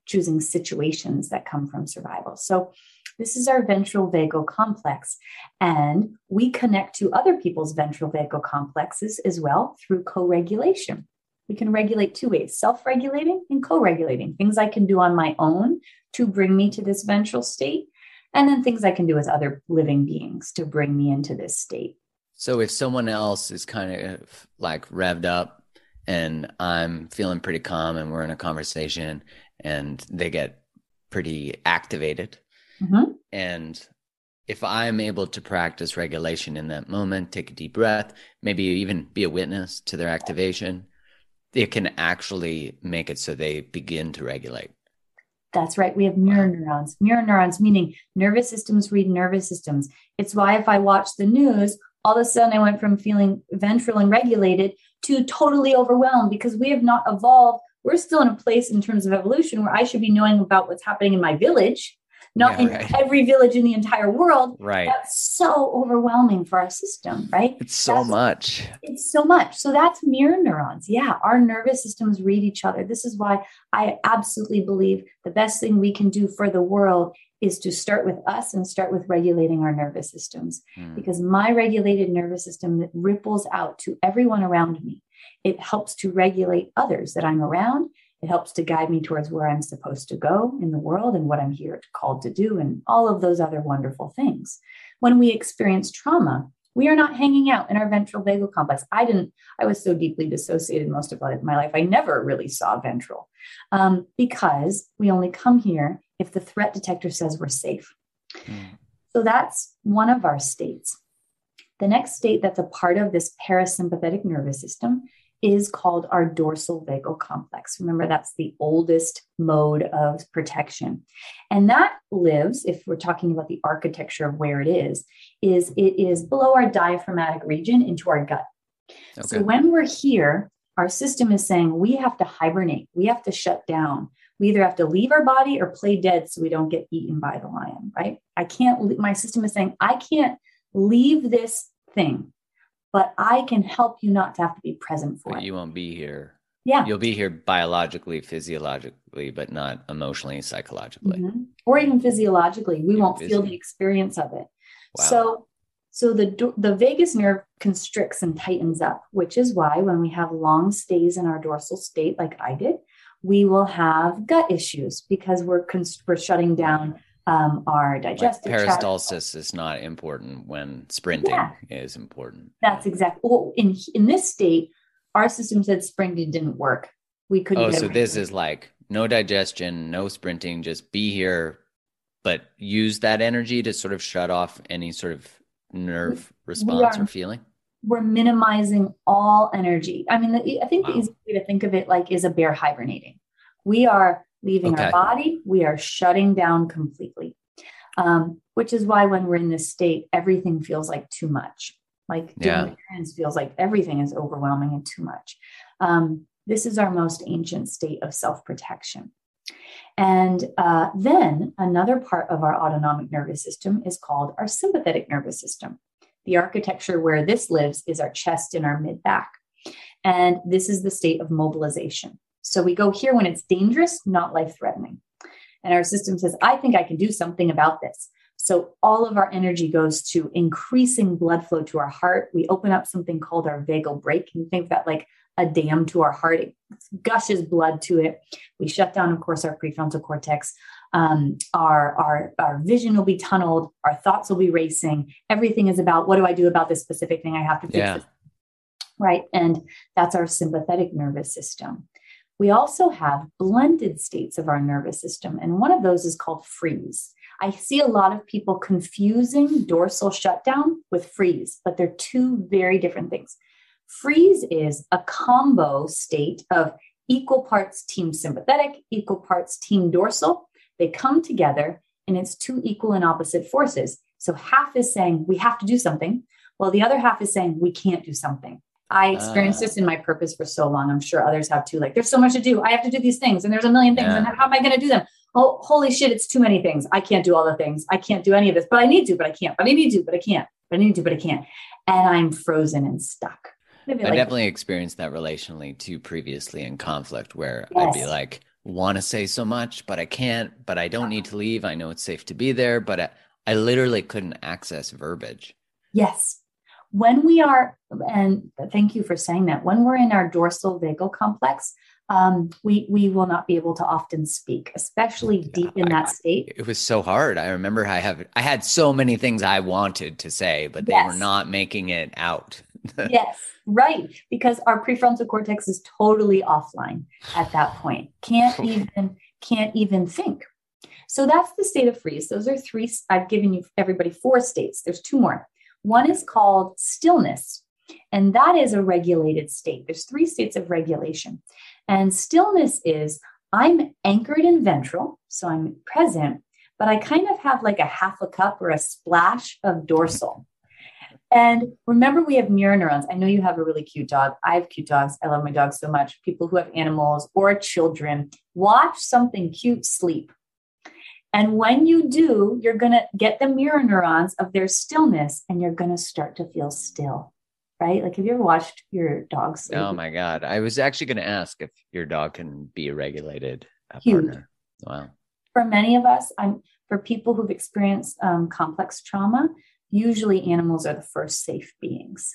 choosing situations that come from survival. So this is our ventral vagal complex. And we connect to other people's ventral vagal complexes as well through co-regulation. We can regulate two ways, self-regulating and co-regulating, things I can do on my own to bring me to this ventral state, and then things I can do as other living beings to bring me into this state. So if someone else is kind of like revved up and I'm feeling pretty calm and we're in a conversation and they get pretty activated, and if I'm able to practice regulation in that moment, take a deep breath, maybe even be a witness to their activation, it can actually make it so they begin to regulate. That's right. We have mirror neurons. Mirror neurons, meaning nervous systems read nervous systems. It's why if I watch the news, all of a sudden I went from feeling ventral and regulated to totally overwhelmed, because we have not evolved. We're still in a place in terms of evolution where I should be knowing about what's happening in my village, not in every village in the entire world. Right. That's so overwhelming for our system, right? It's so much. It's so much. So that's mirror neurons. Yeah, our nervous systems read each other. This is why I absolutely believe the best thing we can do for the world is to start with us and start with regulating our nervous systems. Because my regulated nervous system that ripples out to everyone around me, it helps to regulate others that I'm around. It helps to guide me towards where I'm supposed to go in the world and what I'm here called to do, and all of those other wonderful things. When we experience trauma, we are not hanging out in our ventral vagal complex. I was so deeply dissociated most of my life. I never really saw ventral because we only come here if the threat detector says we're safe. So that's one of our states. The next state that's a part of this parasympathetic nervous system is called our dorsal vagal complex. Remember, that's the oldest mode of protection. And that lives, if we're talking about the architecture of where it is below our diaphragmatic region into our gut. Okay. So when we're here, our system is saying we have to hibernate. We have to shut down. We either have to leave our body or play dead so we don't get eaten by the lion, right? My system is saying, I can't leave this thing, but I can help you not to have to be present for it. You won't be here. Yeah. You'll be here biologically, physiologically, but not emotionally, psychologically. Or even physiologically. We won't feel the experience of it. Wow. So the vagus nerve constricts and tightens up, which is why when we have long stays in our dorsal state, like I did, we will have gut issues because we're shutting down our digestive tract. Peristalsis is not important when sprinting is important. That's exactly. Well, in this state, our system said sprinting didn't work. We couldn't. Oh, so this is like no digestion, no sprinting, just be here, but use that energy to sort of shut off any sort of nerve response or feeling. We're minimizing all energy. I mean, I think the easiest way to think of it is a bear hibernating. We are leaving our body. We are shutting down completely, which is why when we're in this state, everything feels like too much. Like doing errands feels like everything is overwhelming and too much. This is our most ancient state of self-protection. And then another part of our autonomic nervous system is called our sympathetic nervous system. The architecture where this lives is our chest and our mid-back. And this is the state of mobilization. So we go here when it's dangerous, not life-threatening. And our system says, I think I can do something about this. So all of our energy goes to increasing blood flow to our heart. We open up something called our vagal brake. And think of that like a dam to our heart. It gushes blood to it. We shut down, of course, our prefrontal cortex. Our vision will be tunneled. Our thoughts will be racing. Everything is about, what do I do about this specific thing? I have to fix this. Right. And that's our sympathetic nervous system. We also have blended states of our nervous system. And one of those is called freeze. I see a lot of people confusing dorsal shutdown with freeze, but they're two very different things. Freeze is a combo state of equal parts team sympathetic, equal parts team dorsal. They come together and it's two equal and opposite forces. So half is saying we have to do something, while the other half is saying we can't do something. I experienced this in my purpose for so long. I'm sure others have too. Like, there's so much to do. I have to do these things and there's a million things. And how am I going to do them? Oh, holy shit. It's too many things. I can't do all the things. I can't do any of this, but I need to, but I can't, but I need to, but I can't, but I need to, but I can't. And I'm frozen and stuck. I definitely experienced that relationally too previously in conflict where I'd be like, want to say so much, but I can't, but I don't need to leave. I know it's safe to be there, but I literally couldn't access verbiage. Yes. When we are, and thank you for saying that, when we're in our dorsal vagal complex, we will not be able to often speak, especially deep in that state. It was so hard. I remember I had so many things I wanted to say, but they were not making it out. Yes, right. Because our prefrontal cortex is totally offline at that point. Can't even think. So that's the state of freeze. Those are three. I've given you everybody 4 states. There's 2 more. One is called stillness, and that is a regulated state. There's 3 states of regulation. And stillness is I'm anchored in ventral, so I'm present, but I kind of have like a half a cup or a splash of dorsal. And remember, we have mirror neurons. I know you have a really cute dog. I have cute dogs. I love my dogs so much. People who have animals or children, watch something cute sleep. And when you do, you're going to get the mirror neurons of their stillness, and you're going to start to feel still, right? Like, have you ever watched your dog sleep? Oh my God. I was actually going to ask if your dog can be a regulated partner. Wow. For many of us, for people who've experienced complex trauma, usually animals are the first safe beings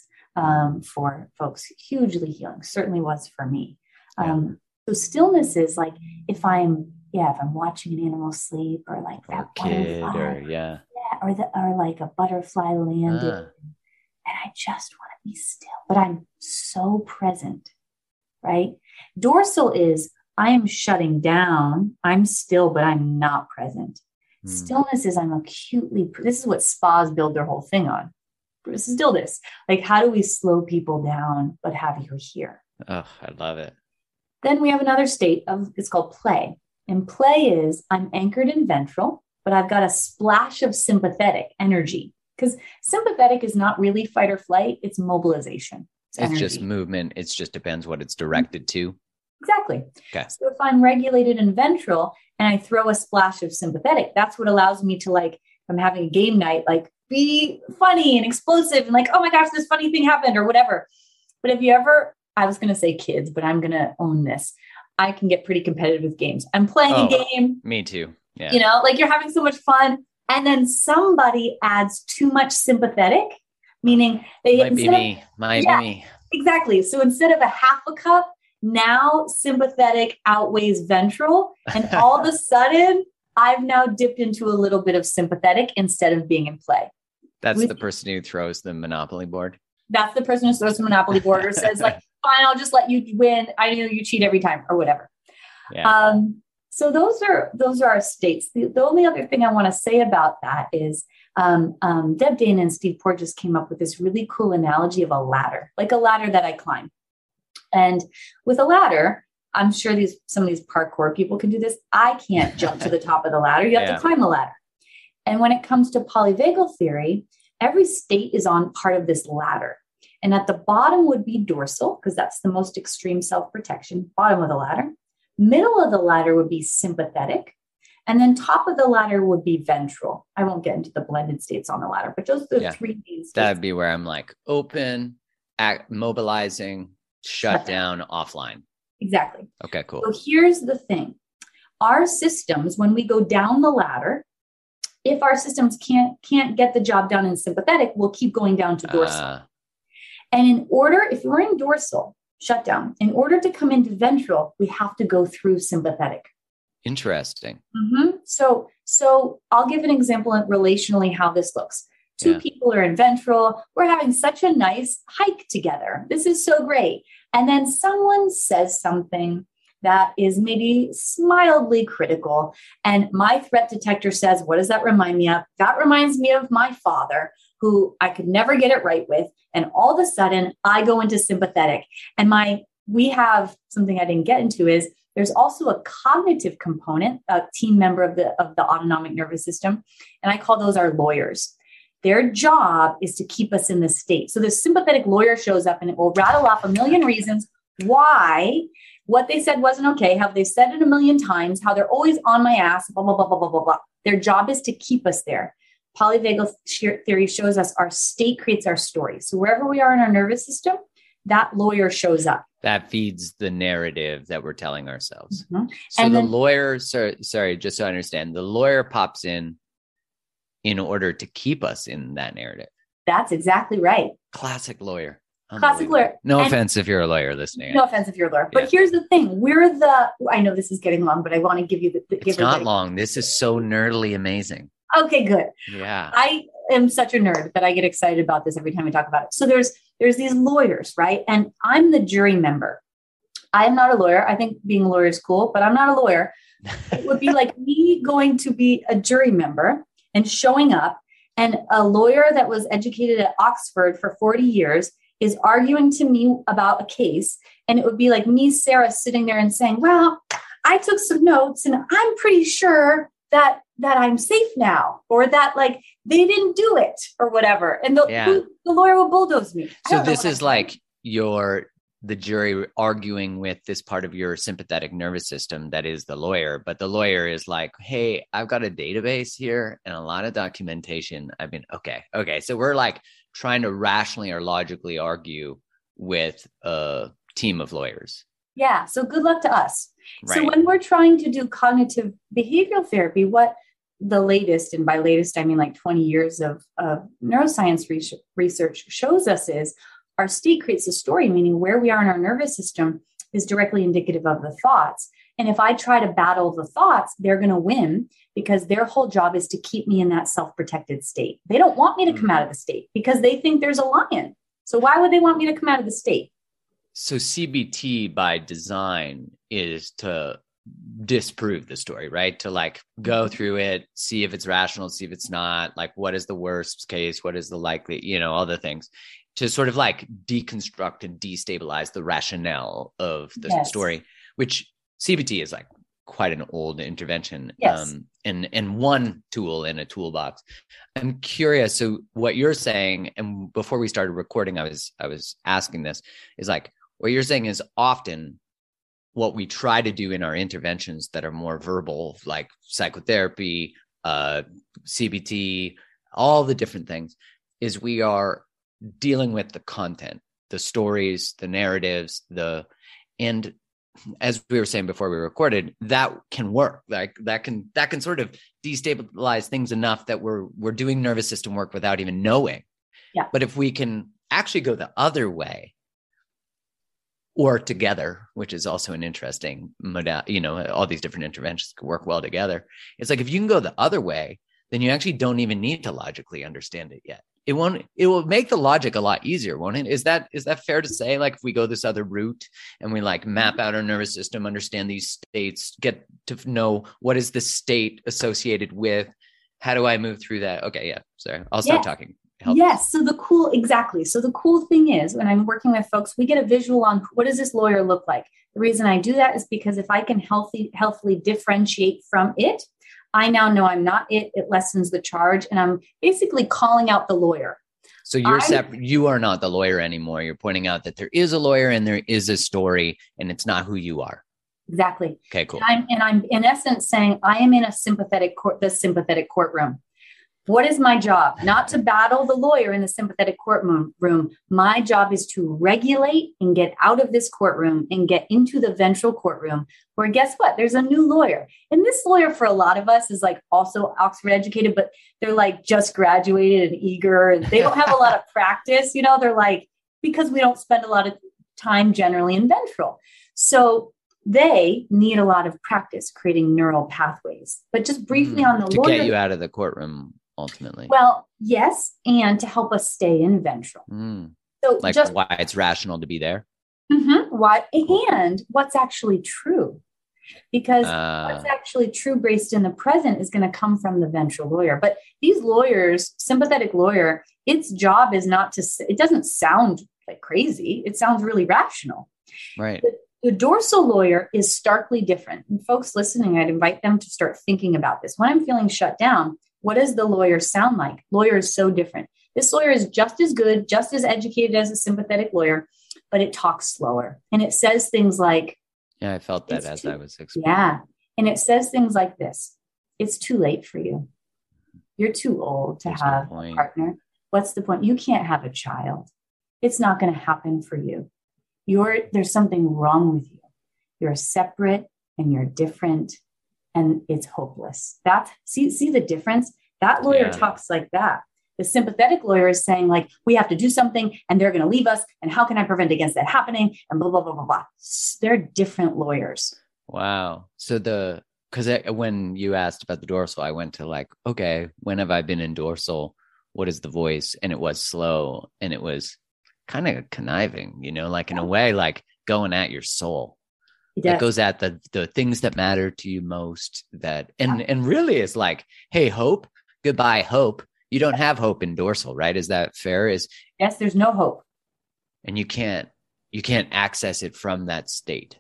for folks. Hugely healing, certainly was for me. So stillness is like if I'm watching an animal sleep, or like that butterfly, or like a butterfly landed, and I just want to be still, but I'm so present, right? Dorsal is I am shutting down. I'm still, but I'm not present. Stillness is I'm acutely, this is what spas build their whole thing on. This is still this. Like, how do we slow people down, but have you here? Oh, I love it. Then we have another state it's called play. And play is I'm anchored in ventral, but I've got a splash of sympathetic energy, because sympathetic is not really fight or flight. It's mobilization. It's just movement. It just depends what it's directed to. Exactly. Okay. So if I'm regulated in ventral and I throw a splash of sympathetic, that's what allows me to, like, if I'm having a game night, like, be funny and explosive and like, oh my gosh, this funny thing happened or whatever. But if you ever, I was going to say kids, but I'm going to own this. I can get pretty competitive with games. I'm playing a game. Me too. Yeah. Like you're having so much fun. And then somebody adds too much sympathetic, meaning they might be me. Exactly. So instead of a half a cup, now sympathetic outweighs ventral. And all of a sudden, I've now dipped into a little bit of sympathetic instead of being in play. That's the person who throws the Monopoly board. That's the person who throws the Monopoly board or says, like, fine, I'll just let you win. I know you cheat every time or whatever. Yeah. So those are our states. The only other thing I want to say about that is Deb Dana and Steve Porges came up with this really cool analogy of a ladder, like a ladder that I climb. And with a ladder, I'm sure some of these parkour people can do this. I can't jump to the top of the ladder. You have to climb the ladder. And when it comes to polyvagal theory, every state is on part of this ladder. And at the bottom would be dorsal, because that's the most extreme self-protection, bottom of the ladder. Middle of the ladder would be sympathetic. And then top of the ladder would be ventral. I won't get into the blended states on the ladder, but those are the 3 states. That'd be where I'm like open, mobilizing, shut down, offline. Exactly. Okay, cool. So here's the thing. Our systems, when we go down the ladder, if our systems can't get the job done in sympathetic, we'll keep going down to dorsal. And if we're in dorsal, shut down, in order to come into ventral, we have to go through sympathetic. Interesting. Mm-hmm. So I'll give an example relationally how this looks. 2 people are in ventral. We're having such a nice hike together. This is so great. And then someone says something that is maybe mildly critical. And my threat detector says, what does that remind me of? That reminds me of my father, who I could never get it right with. And all of a sudden I go into sympathetic. And we have something I didn't get into is there's also a cognitive component, a team member of the autonomic nervous system. And I call those our lawyers. Their job is to keep us in this state. So the sympathetic lawyer shows up and it will rattle off a million reasons why what they said wasn't okay, how they've said it a million times, how they're always on my ass, blah, blah, blah, blah, blah, blah, blah. Their job is to keep us there. Polyvagal theory shows us our state creates our story. So wherever we are in our nervous system, that lawyer shows up. That feeds the narrative that we're telling ourselves. Mm-hmm. So and the then, lawyer, sorry, just so I understand, the lawyer pops in order to keep us in that narrative. that's exactly right. Classic lawyer. Classic lawyer. No offense if you're a lawyer listening. No offense if you're a lawyer. But here's the thing. I know this is getting long, but I want to give you It's not long. This is so nerdily amazing. Okay, good. Yeah. I am such a nerd that I get excited about this every time we talk about it. So there's these lawyers, right? And I'm the jury member. I am not a lawyer. I think being a lawyer is cool, but I'm not a lawyer. It would be like me going to be a jury member and showing up, and a lawyer that was educated at Oxford for 40 years is arguing to me about a case. And it would be like me, Sarah, sitting there and saying, well, I took some notes and I'm pretty sure that I'm safe now, or that like they didn't do it or whatever. And the lawyer will bulldoze me. So this is like the jury arguing with this part of your sympathetic nervous system that is the lawyer, but the lawyer is like, hey, I've got a database here and a lot of documentation. Okay. So we're like trying to rationally or logically argue with a team of lawyers. Yeah. So good luck to us. Right. So when we're trying to do cognitive behavioral therapy, what the latest, and by latest, I mean like 20 years of neuroscience research shows us is our state creates a story, meaning where we are in our nervous system is directly indicative of the thoughts. And if I try to battle the thoughts, they're going to win because their whole job is to keep me in that self-protected state. They don't want me to come out of the state because they think there's a lion. So why would they want me to come out of the state? So CBT by design is to disprove the story, right? To like go through it, see if it's rational, see if it's not, like what is the worst case, what is the likely, all the things, to sort of like deconstruct and destabilize the rationale of the story, which CBT is like quite an old intervention. Yes. And one tool in a toolbox. I'm curious. So what you're saying, and before we started recording, I was asking this, is like, what you're saying is often what we try to do in our interventions that are more verbal, like psychotherapy, CBT, all the different things, is we are dealing with the content, the stories, the narratives, and as we were saying before we recorded, that can work. Like that can sort of destabilize things enough that we're doing nervous system work without even knowing. Yeah. But if we can actually go the other way, or together, which is also an interesting modality, all these different interventions can work well together. It's like, if you can go the other way, then you actually don't even need to logically understand it yet. It will make the logic a lot easier, won't it? Is that fair to say? Like if we go this other route and we like map out our nervous system, understand these states, get to know what is the state associated with, how do I move through that? Okay. Yeah. Sorry. I'll stop talking. Yes. So the cool thing is when I'm working with folks, we get a visual on what does this lawyer look like? The reason I do that is because if I can healthily differentiate from it, I now know I'm not it. It lessens the charge. And I'm basically calling out the lawyer. So you're separate. You are not the lawyer anymore. You're pointing out that there is a lawyer and there is a story and it's not who you are. Exactly. Okay, cool. And I'm in essence saying I am in the sympathetic courtroom. What is my job? Not to battle the lawyer in the sympathetic courtroom. My job is to regulate and get out of this courtroom and get into the ventral courtroom where guess what? There's a new lawyer. And this lawyer for a lot of us is like also Oxford educated, but they're like just graduated and eager and they don't have a lot of practice. They're like, because we don't spend a lot of time generally in ventral. So they need a lot of practice creating neural pathways. But just briefly on the lawyer. To get you out of the courtrum. Ultimately. Well, yes. And to help us stay in ventral. So like why it's rational to be there. Why and what's actually true. Because what's actually true based in the present is going to come from the ventral lawyer. But these lawyers, sympathetic lawyer, its job is it doesn't sound like crazy. It sounds really rational. Right. The dorsal lawyer is starkly different. And folks listening, I'd invite them to start thinking about this. When I'm feeling shut down, what does the lawyer sound like? Lawyer is so different. This lawyer is just as good, just as educated as a sympathetic lawyer, but it talks slower. And it says things like, yeah, I felt that as I was explaining. Yeah. And it says things like this. It's too late for you. You're too old to have a partner. What's the point? You can't have a child. it's not going to happen for you. There's something wrong with you. You're separate and you're different and it's hopeless. See the difference? That lawyer talks like that. The sympathetic lawyer is saying like, we have to do something and they're going to leave us. And how can I prevent against that happening? And blah, blah, blah, blah, blah. They're different lawyers. Wow. So because when you asked about the dorsal, I went to like, okay, when have I been in dorsal? What is the voice? And it was slow and it was kind of conniving, like in a way, like going at your soul. That goes at the things that matter to you most, and really is like, hey, hope, goodbye, hope. You don't have hope in dorsal, right? Is that fair? Yes, there's no hope. And you can't access it from that state.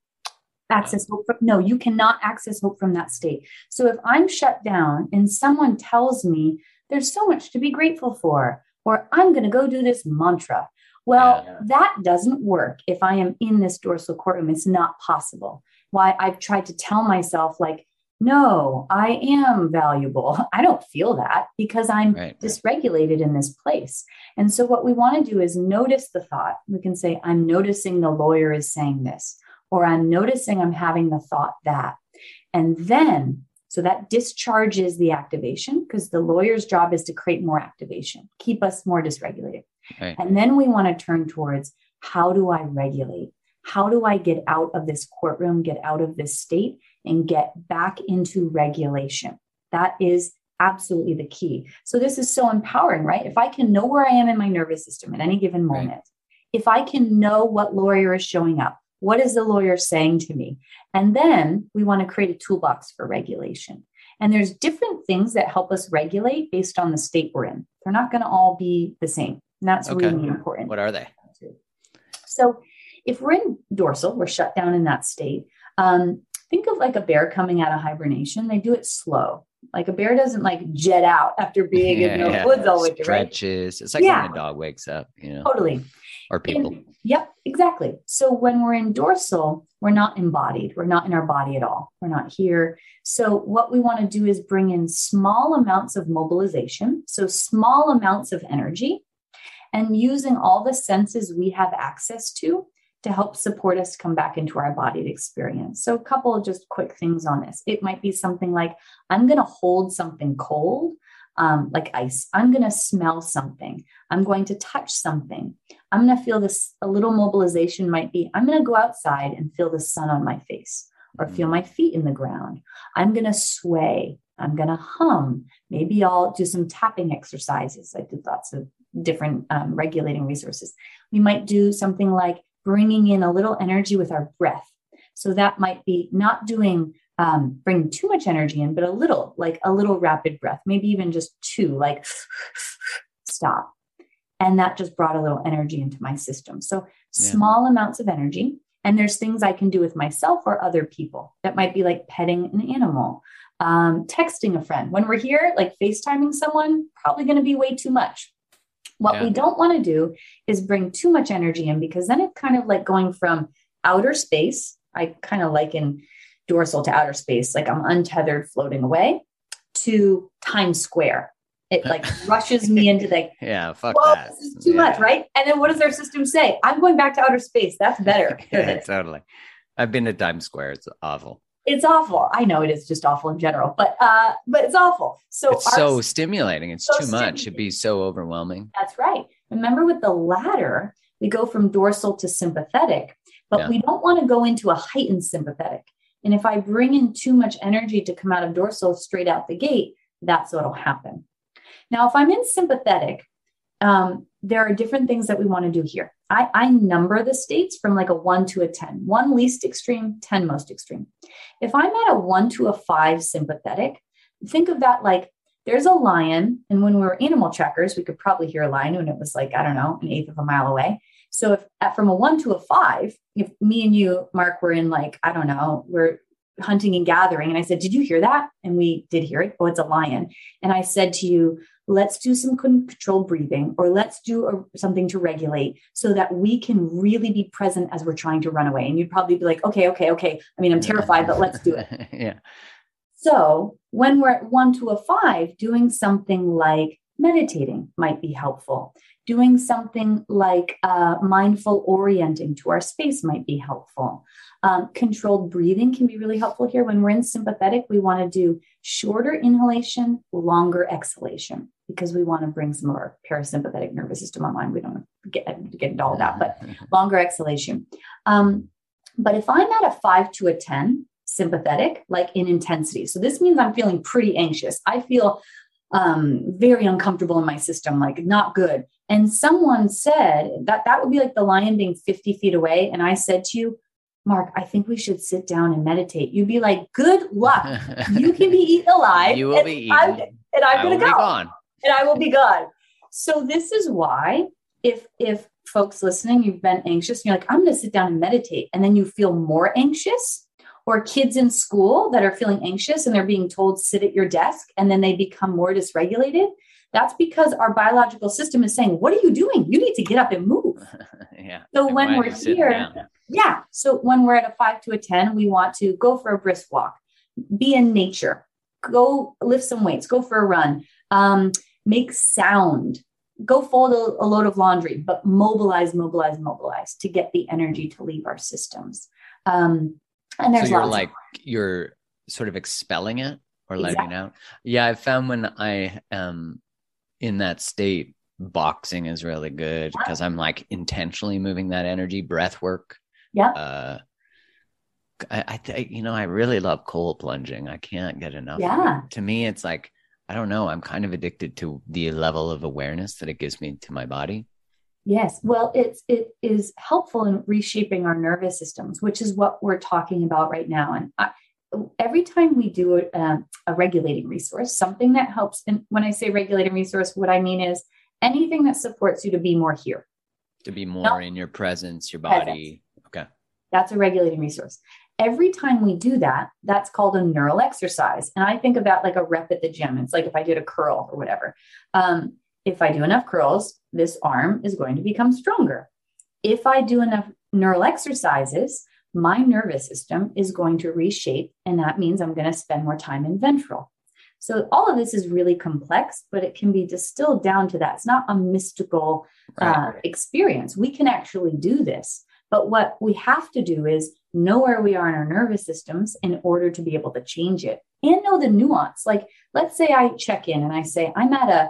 No, you cannot access hope from that state. So if I'm shut down and someone tells me there's so much to be grateful for, or I'm going to go do this mantra, that doesn't work. If I am in this dorsal courtroom, it's not possible. Why I've tried to tell myself like, no, I am valuable. I don't feel that because I'm dysregulated in this place. And so what we want to do is notice the thought. We can say, I'm noticing the lawyer is saying this, or I'm noticing I'm having the thought that. And then, so that discharges the activation because the lawyer's job is to create more activation, keep us more dysregulated. Right. And then we want to turn towards, how do I regulate? How do I get out of this courtroom, get out of this state and get back into regulation? That is absolutely the key. So this is so empowering, right? If I can know where I am in my nervous system at any given moment, if I can know what lawyer is showing up, what is the lawyer saying to me? And then we want to create a toolbox for regulation. And there's different things that help us regulate based on the state we're in. They're not going to all be the same. And that's really important. What are they? So if we're in dorsal, we're shut down in that state. Think of like a bear coming out of hibernation. They do it slow. Like a bear doesn't like jet out after being in the woods all winter, right? Stretches. It's like when a dog wakes up, Totally. Or people. Yep, exactly. So when we're in dorsal, we're not embodied. We're not in our body at all. We're not here. So what we want to do is bring in small amounts of mobilization. So small amounts of energy and using all the senses we have access to help support us come back into our embodied experience. So a couple of just quick things on this. It might be something like, I'm going to hold something cold, like ice. I'm going to smell something. I'm going to touch something. I'm going to feel this. A little mobilization might be, I'm going to go outside and feel the sun on my face or feel my feet in the ground. I'm going to sway. I'm going to hum. Maybe I'll do some tapping exercises. I did lots of different regulating resources. We might do something like bringing in a little energy with our breath. So that might be not doing, bringing too much energy in, but a little rapid breath, maybe even just two, like stop. And that just brought a little energy into my system. So small amounts of energy. And there's things I can do with myself or other people. That might be like petting an animal, texting a friend. When we're here, like FaceTiming someone, probably going to be way too much. What we don't want to do is bring too much energy in, because then it's kind of like going from outer space. I kind of liken dorsal to outer space, like I'm untethered floating away, to Times Square. It like rushes me into like, fuck that. This is too much, right? And then what does our system say? I'm going back to outer space. That's better. Totally. I've been to Times Square. It's awful. It's awful. I know it is just awful in general, but it's awful. So it's so stimulating. It's so too much. It'd be so overwhelming. That's right. Remember with the ladder, we go from dorsal to sympathetic, but we don't want to go into a heightened sympathetic. And if I bring in too much energy to come out of dorsal straight out the gate, that's what'll happen. Now, if I'm in sympathetic, there are different things that we want to do here. I number the states from like a 1 to a 10, 1 least extreme, 10 most extreme. If I'm at a 1 to a 5 sympathetic, think of that like there's a lion. And when we were animal trackers, we could probably hear a lion when it was like, I don't know, an eighth of a mile away. So if from a 1 to a 5, if me and you, Mark, were in like, I don't know, we're hunting and gathering. And I said, did you hear that? And we did hear it. Oh, it's a lion. And I said to you, let's do some controlled breathing, or let's do something to regulate so that we can really be present as we're trying to run away. And you'd probably be like, okay. I mean, I'm terrified, but let's do it. Yeah. So when we're at 1 to a 5, doing something like meditating might be helpful. Doing something like mindful orienting to our space might be helpful. Controlled breathing can be really helpful here. When we're in sympathetic, we want to do shorter inhalation, longer exhalation, because we want to bring some of our parasympathetic nervous system online. We don't get into all that, but longer exhalation. But if I'm at a 5 to a 10 sympathetic, like in intensity, so this means I'm feeling pretty anxious. I feel very uncomfortable in my system, like not good. And someone said that would be like the lion being 50 feet away. And I said to you, Mark, I think we should sit down and meditate. You'd be like, good luck. You can be eaten alive. You will be eaten. I'm going to go. Gone. And I will be gone. So this is why if folks listening, you've been anxious and you're like, I'm going to sit down and meditate. And then you feel more anxious, or kids in school that are feeling anxious and they're being told sit at your desk and then they become more dysregulated. That's because our biological system is saying, what are you doing? You need to get up and move. Yeah. So when we're here, so when we're at a 5 to a 10, we want to go for a brisk walk, be in nature, go lift some weights, go for a run, make sound, go fold a load of laundry, but mobilize to get the energy to leave our systems. And there's so you're sort of expelling it or letting it out. Yeah. I've found when I am in that state, boxing is really good because I'm like intentionally moving that energy, breath work. Yeah. I really love cold plunging. I can't get enough. Yeah. To me, it's like, I don't know. I'm kind of addicted to the level of awareness that it gives me to my body. Yes. Well, it is helpful in reshaping our nervous systems, which is what we're talking about right now. And every time we do a regulating resource, something that helps. And when I say regulating resource, what I mean is anything that supports you to be more here. To be more in your presence, your body. Okay. That's a regulating resource. Every time we do that, that's called a neural exercise. And I think about like a rep at the gym. It's like if I did a curl or whatever. If I do enough curls, this arm is going to become stronger. If I do enough neural exercises, my nervous system is going to reshape. And that means I'm going to spend more time in ventral. So all of this is really complex, but it can be distilled down to that. It's not a mystical experience. We can actually do this. But what we have to do is know where we are in our nervous systems in order to be able to change it and know the nuance. Like, let's say I check in and I say, I'm at a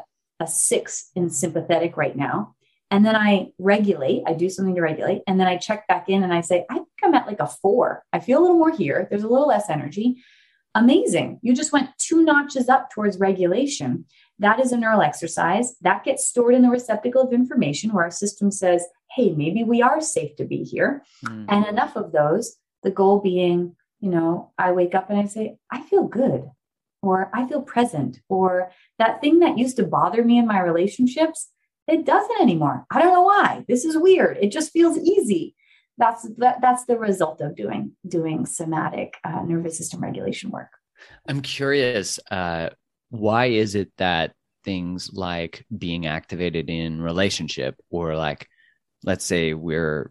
6 in sympathetic right now. And then I regulate, I do something to regulate. And then I check back in and I say, I think I'm at like a 4. I feel a little more here. There's a little less energy. Amazing. You just went 2 notches up towards regulation. That is a neural exercise that gets stored in the receptacle of information where our system says, hey, maybe we are safe to be here. Mm. And enough of those, the goal being, I wake up and I say, I feel good, or I feel present, or that thing that used to bother me in my relationships, it doesn't anymore. I don't know why. This is weird. It just feels easy. That's the result of doing somatic nervous system regulation work. I'm curious, why is it that things like being activated in relationship, or like, let's say we're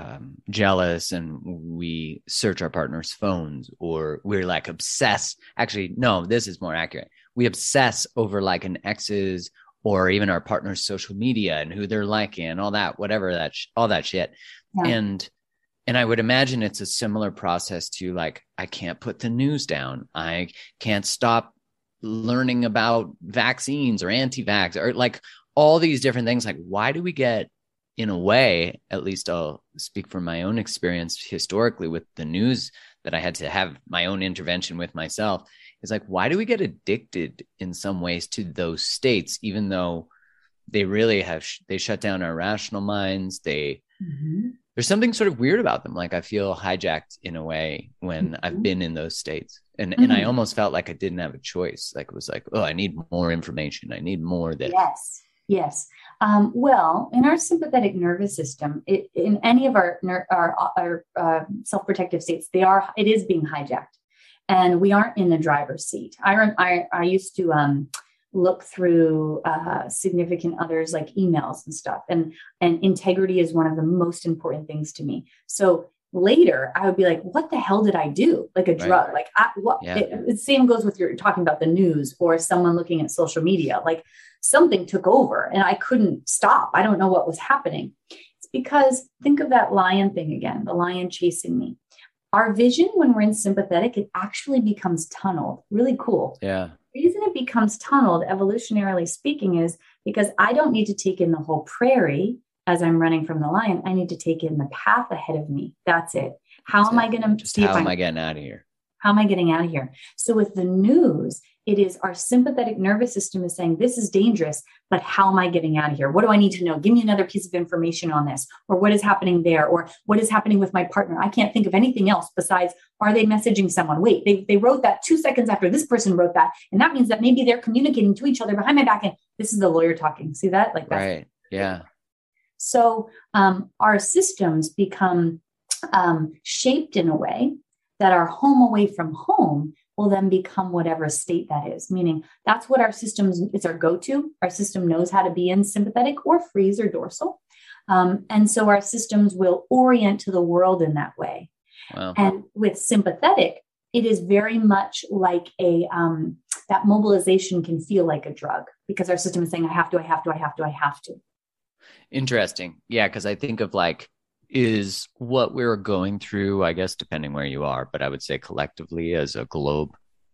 jealous and we search our partner's phones, or we're like obsessed. Actually, no, this is more accurate. We obsess over like an ex's or even our partner's social media and who they're liking, all that, whatever all that shit. Yeah. And I would imagine it's a similar process to like, I can't put the news down. I can't stop learning about vaccines or anti-vax or like all these different things. Like, why do we get, in a way, at least I'll speak from my own experience historically with the news that I had to have my own intervention with myself, is like, why do we get addicted in some ways to those states, even though they really they shut down our rational minds? There's something sort of weird about them. Like, I feel hijacked in a way when I've been in those states. And I almost felt like I didn't have a choice. Like, it was like, oh, I need more information. I need more of this. Yes. Well, in our sympathetic nervous system, in any of our self-protective states, it is being hijacked, and we aren't in the driver's seat. I used to look through significant others like emails and stuff, and integrity is one of the most important things to me. So later I would be like, what the hell did I do? Like a drug, like it same goes with you're talking about the news or someone looking at social media, like something took over and I couldn't stop. I don't know what was happening. It's because think of that lion thing again, the lion chasing me. Our vision when we're in sympathetic, it actually becomes tunneled. Really cool. Yeah. The reason it becomes tunneled, evolutionarily speaking, is because I don't need to take in the whole prairie as I'm running from the lion. I need to take in the path ahead of me. That's it. How am I going to see how am I getting out of here? How am I getting out of here? So with the news, it is our sympathetic nervous system is saying, this is dangerous, but how am I getting out of here? What do I need to know? Give me another piece of information on this, or what is happening there, or what is happening with my partner? I can't think of anything else besides, are they messaging someone? Wait, they wrote that 2 seconds after this person wrote that. And that means that maybe they're communicating to each other behind my back. And this is the lawyer talking. See that? Like that. Right. Yeah. So our systems become shaped in a way that our home away from home will then become whatever state that is, meaning that's what our systems, it's our go-to. Our system knows how to be in sympathetic or freeze or dorsal. And so our systems will orient to the world in that way. Wow. And with sympathetic, it is very much like that mobilization can feel like a drug because our system is saying, I have to. Interesting. Yeah. Cause I think of like, is what we're going through, I guess, depending where you are, but I would say collectively as a globe,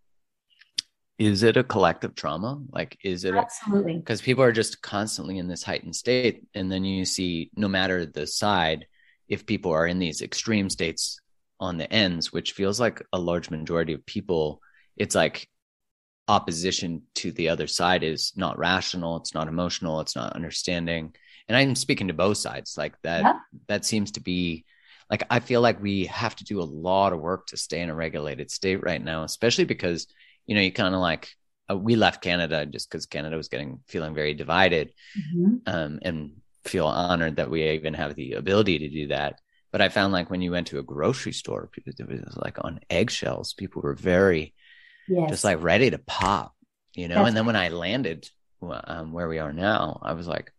is it a collective trauma? Like, is it? Absolutely. Because people are just constantly in this heightened state. And then you see, no matter the side, if people are in these extreme states on the ends, which feels like a large majority of people, it's like opposition to the other side is not rational. It's not emotional. It's not understanding. And I'm speaking to both sides like that. Yeah. That seems to be like, I feel like we have to do a lot of work to stay in a regulated state right now, especially because, you know, you kind of like, we left Canada just because Canada was feeling very divided, and feel honored that we even have the ability to do that. But I found like when you went to a grocery store, it was like on eggshells. People were very just like ready to pop, you know? And then when I landed where we are now, I was like,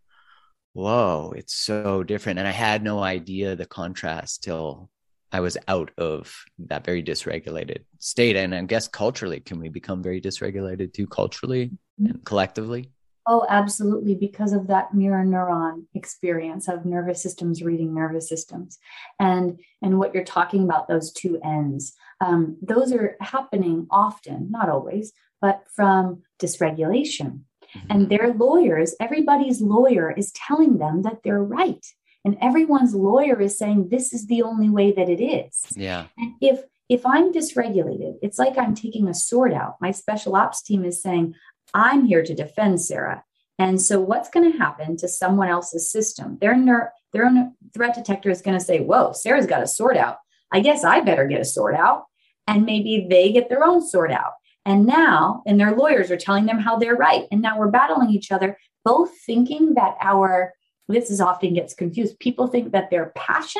whoa, it's so different. And I had no idea the contrast till I was out of that very dysregulated state. And I guess culturally, can we become very dysregulated too, culturally and collectively? Oh, absolutely. Because of that mirror neuron experience of nervous systems reading nervous systems. And what you're talking about, those two ends, those are happening often, not always, but from dysregulation. And their lawyers, everybody's lawyer is telling them that they're right. And everyone's lawyer is saying, this is the only way that it is. Yeah. And if I'm dysregulated, it's like I'm taking a sword out. My special ops team is saying, I'm here to defend Sarah. And so what's going to happen to someone else's system? Their own threat detector is going to say, whoa, Sarah's got a sword out. I guess I better get a sword out. And maybe they get their own sword out. And their lawyers are telling them how they're right. And now we're battling each other, both thinking that this is often gets confused. People think that their passion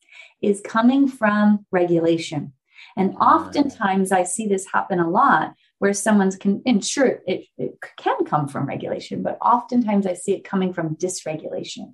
is coming from regulation. And oftentimes I see this happen a lot where and sure, it can come from regulation, but oftentimes I see it coming from dysregulation.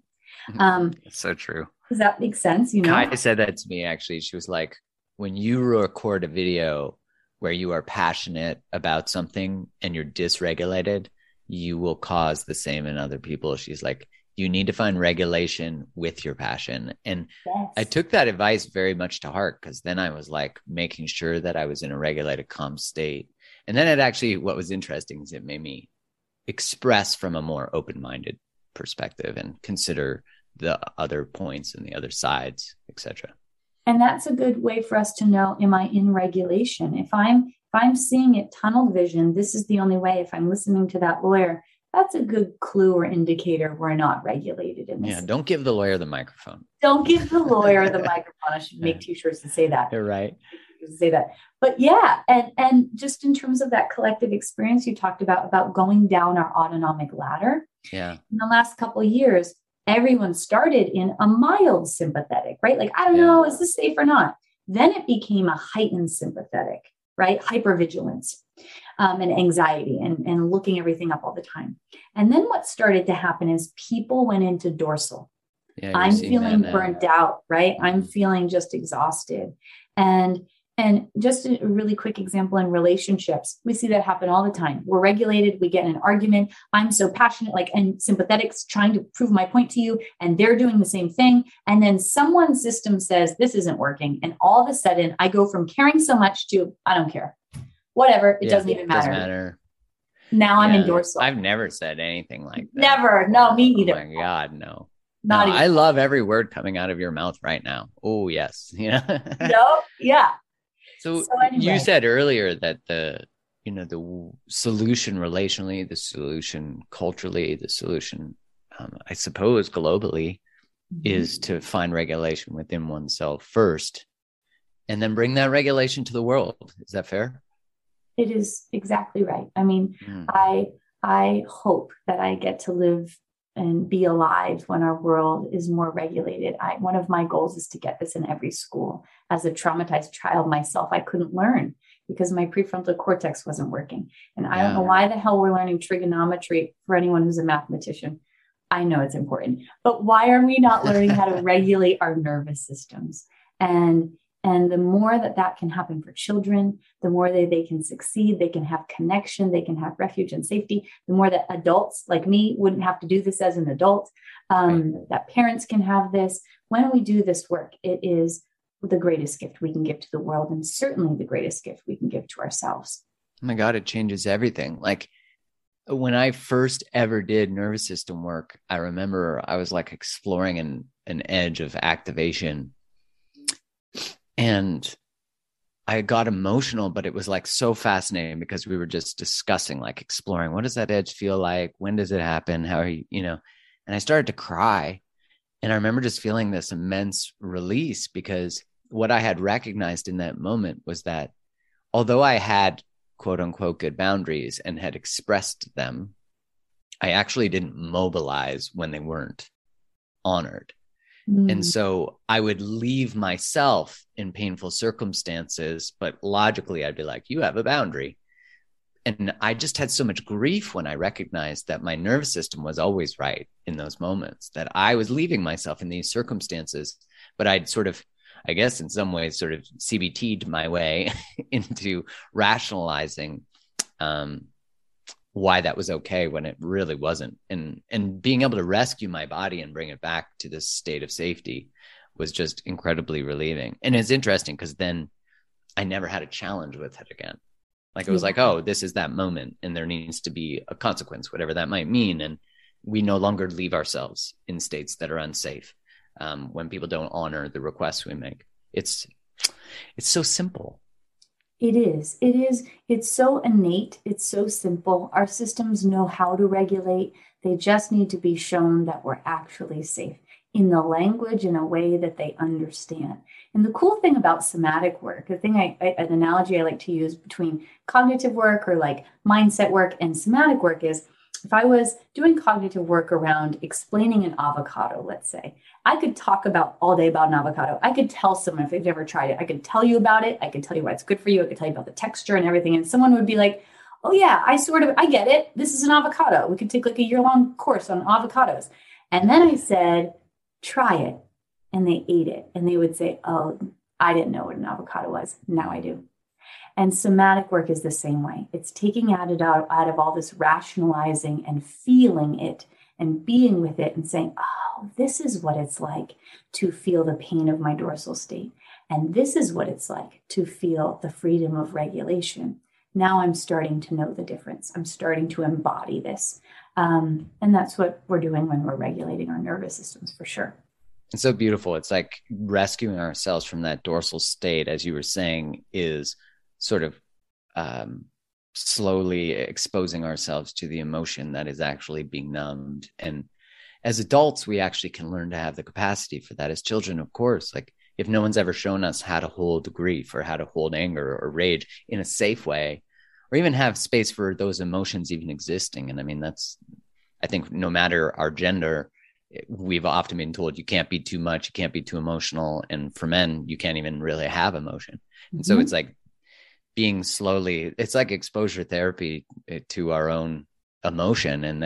It's so true. Does that make sense? You know, Kai said that to me, actually. She was like, when you record a video where you are passionate about something and you're dysregulated, you will cause the same in other people. She's like, you need to find regulation with your passion. And I took that advice very much to heart, because then I was like making sure that I was in a regulated, calm state. And then what was interesting is it made me express from a more open-minded perspective and consider the other points and the other sides, etc. And that's a good way for us to know, am I in regulation? If I'm seeing it tunnel vision, this is the only way. If I'm listening to that lawyer, that's a good clue or indicator we're not regulated in this. Yeah, don't give the lawyer the microphone. Don't give the lawyer the microphone. I should make t-shirts that say that. You're right. Say that. But yeah, and just in terms of that collective experience you talked about going down our autonomic ladder. Yeah. In the last couple of years, everyone started in a mild sympathetic, right? Like, I don't know, is this safe or not? Then it became a heightened sympathetic, right? Hypervigilance and anxiety and looking everything up all the time. And then what started to happen is people went into dorsal. Yeah, I'm feeling burnt out, right? I'm feeling just exhausted. And just a really quick example in relationships, we see that happen all the time. We're regulated, we get in an argument. I'm so passionate, like, and sympathetic, trying to prove my point to you, and they're doing the same thing. And then someone's system says, this isn't working. And all of a sudden, I go from caring so much to, I don't care. Whatever, it doesn't even matter. Doesn't matter. Now I'm in dorsal. I've never said anything like that. Never. No, me either. Oh my God, no. Not no, I love every word coming out of your mouth right now. Oh, yes. Yeah. No, yeah. So anyway. You said earlier that the solution relationally, the solution culturally, the solution, I suppose, globally, is to find regulation within oneself first, and then bring that regulation to the world. Is that fair? It is exactly right. I mean, I hope that I get to live and be alive when our world is more regulated. One of my goals is to get this in every school. As a traumatized child myself, I couldn't learn because my prefrontal cortex wasn't working. And I don't know why the hell we're learning trigonometry for anyone who's a mathematician. I know it's important, but why are we not learning how to regulate our nervous systems? And the more that can happen for children, the more they can succeed, they can have connection, they can have refuge and safety, the more that adults like me wouldn't have to do this as an adult, that parents can have this. When we do this work, it is the greatest gift we can give to the world, and certainly the greatest gift we can give to ourselves. Oh my God, it changes everything. Like when I first ever did nervous system work, I remember I was like exploring an edge of activation. And I got emotional, but it was like so fascinating because we were just discussing, like exploring, what does that edge feel like? When does it happen? How are you, and I started to cry. And I remember just feeling this immense release because what I had recognized in that moment was that although I had quote unquote good boundaries and had expressed them, I actually didn't mobilize when they weren't honored. And so I would leave myself in painful circumstances, but logically I'd be like, you have a boundary. And I just had so much grief when I recognized that my nervous system was always right in those moments, that I was leaving myself in these circumstances, but I'd sort of, I guess in some ways, sort of CBT'd my way into rationalizing why that was okay when it really wasn't. And being able to rescue my body and bring it back to this state of safety was just incredibly relieving. And it's interesting because then I never had a challenge with it again. Like it was like, oh, this is that moment and there needs to be a consequence, whatever that might mean. And we no longer leave ourselves in states that are unsafe when people don't honor the requests we make. It's so simple. It is. It's so innate. It's so simple. Our systems know how to regulate. They just need to be shown that we're actually safe in the language in a way that they understand. And the cool thing about somatic work, the thing an analogy I like to use between cognitive work or like mindset work and somatic work is, if I was doing cognitive work around explaining an avocado, let's say, I could talk all day about an avocado. I could tell someone if they've never tried it, I could tell you about it. I could tell you why it's good for you. I could tell you about the texture and everything. And someone would be like, oh yeah, I get it. This is an avocado. We could take like a year-long course on avocados. And then I said, try it. And they ate it. And they would say, oh, I didn't know what an avocado was. Now I do. And somatic work is the same way. It's taking out of all this rationalizing and feeling it and being with it and saying, oh, this is what it's like to feel the pain of my dorsal state. And this is what it's like to feel the freedom of regulation. Now I'm starting to know the difference. I'm starting to embody this. And that's what we're doing when we're regulating our nervous systems, for sure. It's so beautiful. It's like rescuing ourselves from that dorsal state, as you were saying, is sort of slowly exposing ourselves to the emotion that is actually being numbed. And as adults, we actually can learn to have the capacity for that. As children, of course, like if no one's ever shown us how to hold grief or how to hold anger or rage in a safe way, or even have space for those emotions even existing. And I mean, I think no matter our gender, we've often been told you can't be too much, you can't be too emotional. And for men, you can't even really have emotion. And so it's like being slowly, it's like exposure therapy to our own emotion, and then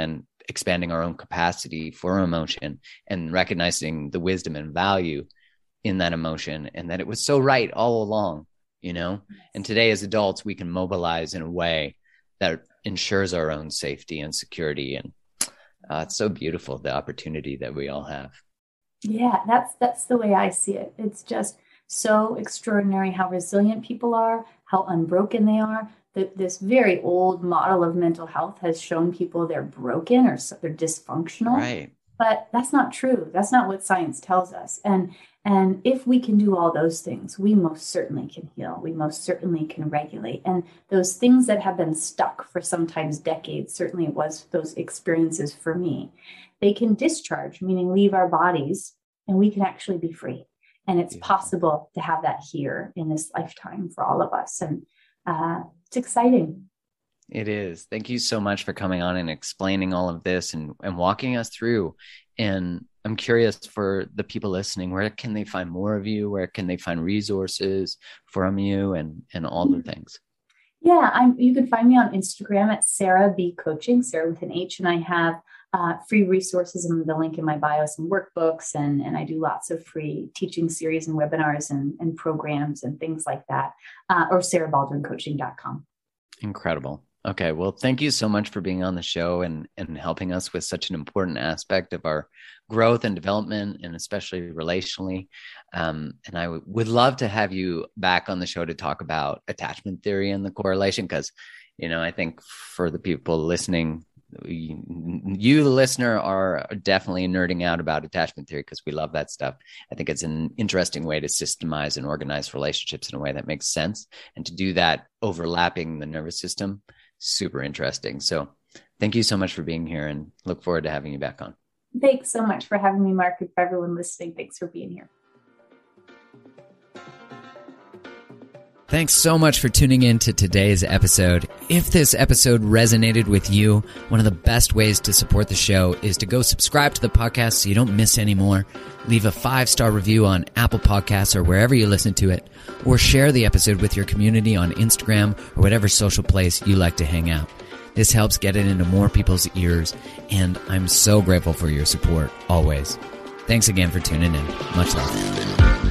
expanding our own capacity for emotion and recognizing the wisdom and value in that emotion, and that it was so right all along, and today as adults, we can mobilize in a way that ensures our own safety and security. And it's so beautiful, the opportunity that we all have. Yeah, that's the way I see it. It's just so extraordinary how resilient people are, how unbroken they are. This very old model of mental health has shown people they're broken or they're dysfunctional. Right. But that's not true. That's not what science tells us. And if we can do all those things, we most certainly can heal. We most certainly can regulate. And those things that have been stuck for sometimes decades, certainly it was those experiences for me, they can discharge, meaning leave our bodies, and we can actually be free. And it's possible to have that here in this lifetime for all of us. And it's exciting. It is. Thank you so much for coming on and explaining all of this and walking us through. And I'm curious, for the people listening, where can they find more of you? Where can they find resources from you and all the things? Yeah, you can find me on Instagram at Sarah B Coaching, Sarah with an H, and I have free resources and the link in my bio, some workbooks, and I do lots of free teaching series and webinars and programs and things like that, or sarahbaldwincoaching.com. Incredible. Okay. Well, thank you so much for being on the show and helping us with such an important aspect of our growth and development, and especially relationally. And I would love to have you back on the show to talk about attachment theory and the correlation, because, I think for the people listening, you, the listener, are definitely nerding out about attachment theory because we love that stuff. I think it's an interesting way to systemize and organize relationships in a way that makes sense. And to do that overlapping the nervous system, super interesting. So thank you so much for being here, and look forward to having you back on. Thanks so much for having me, Mark, and for everyone listening. Thanks for being here. Thanks so much for tuning in to today's episode. If this episode resonated with you, one of the best ways to support the show is to go subscribe to the podcast so you don't miss any more. Leave a 5-star review on Apple Podcasts or wherever you listen to it, or share the episode with your community on Instagram or whatever social place you like to hang out. This helps get it into more people's ears, and I'm so grateful for your support always. Thanks again for tuning in. Much love.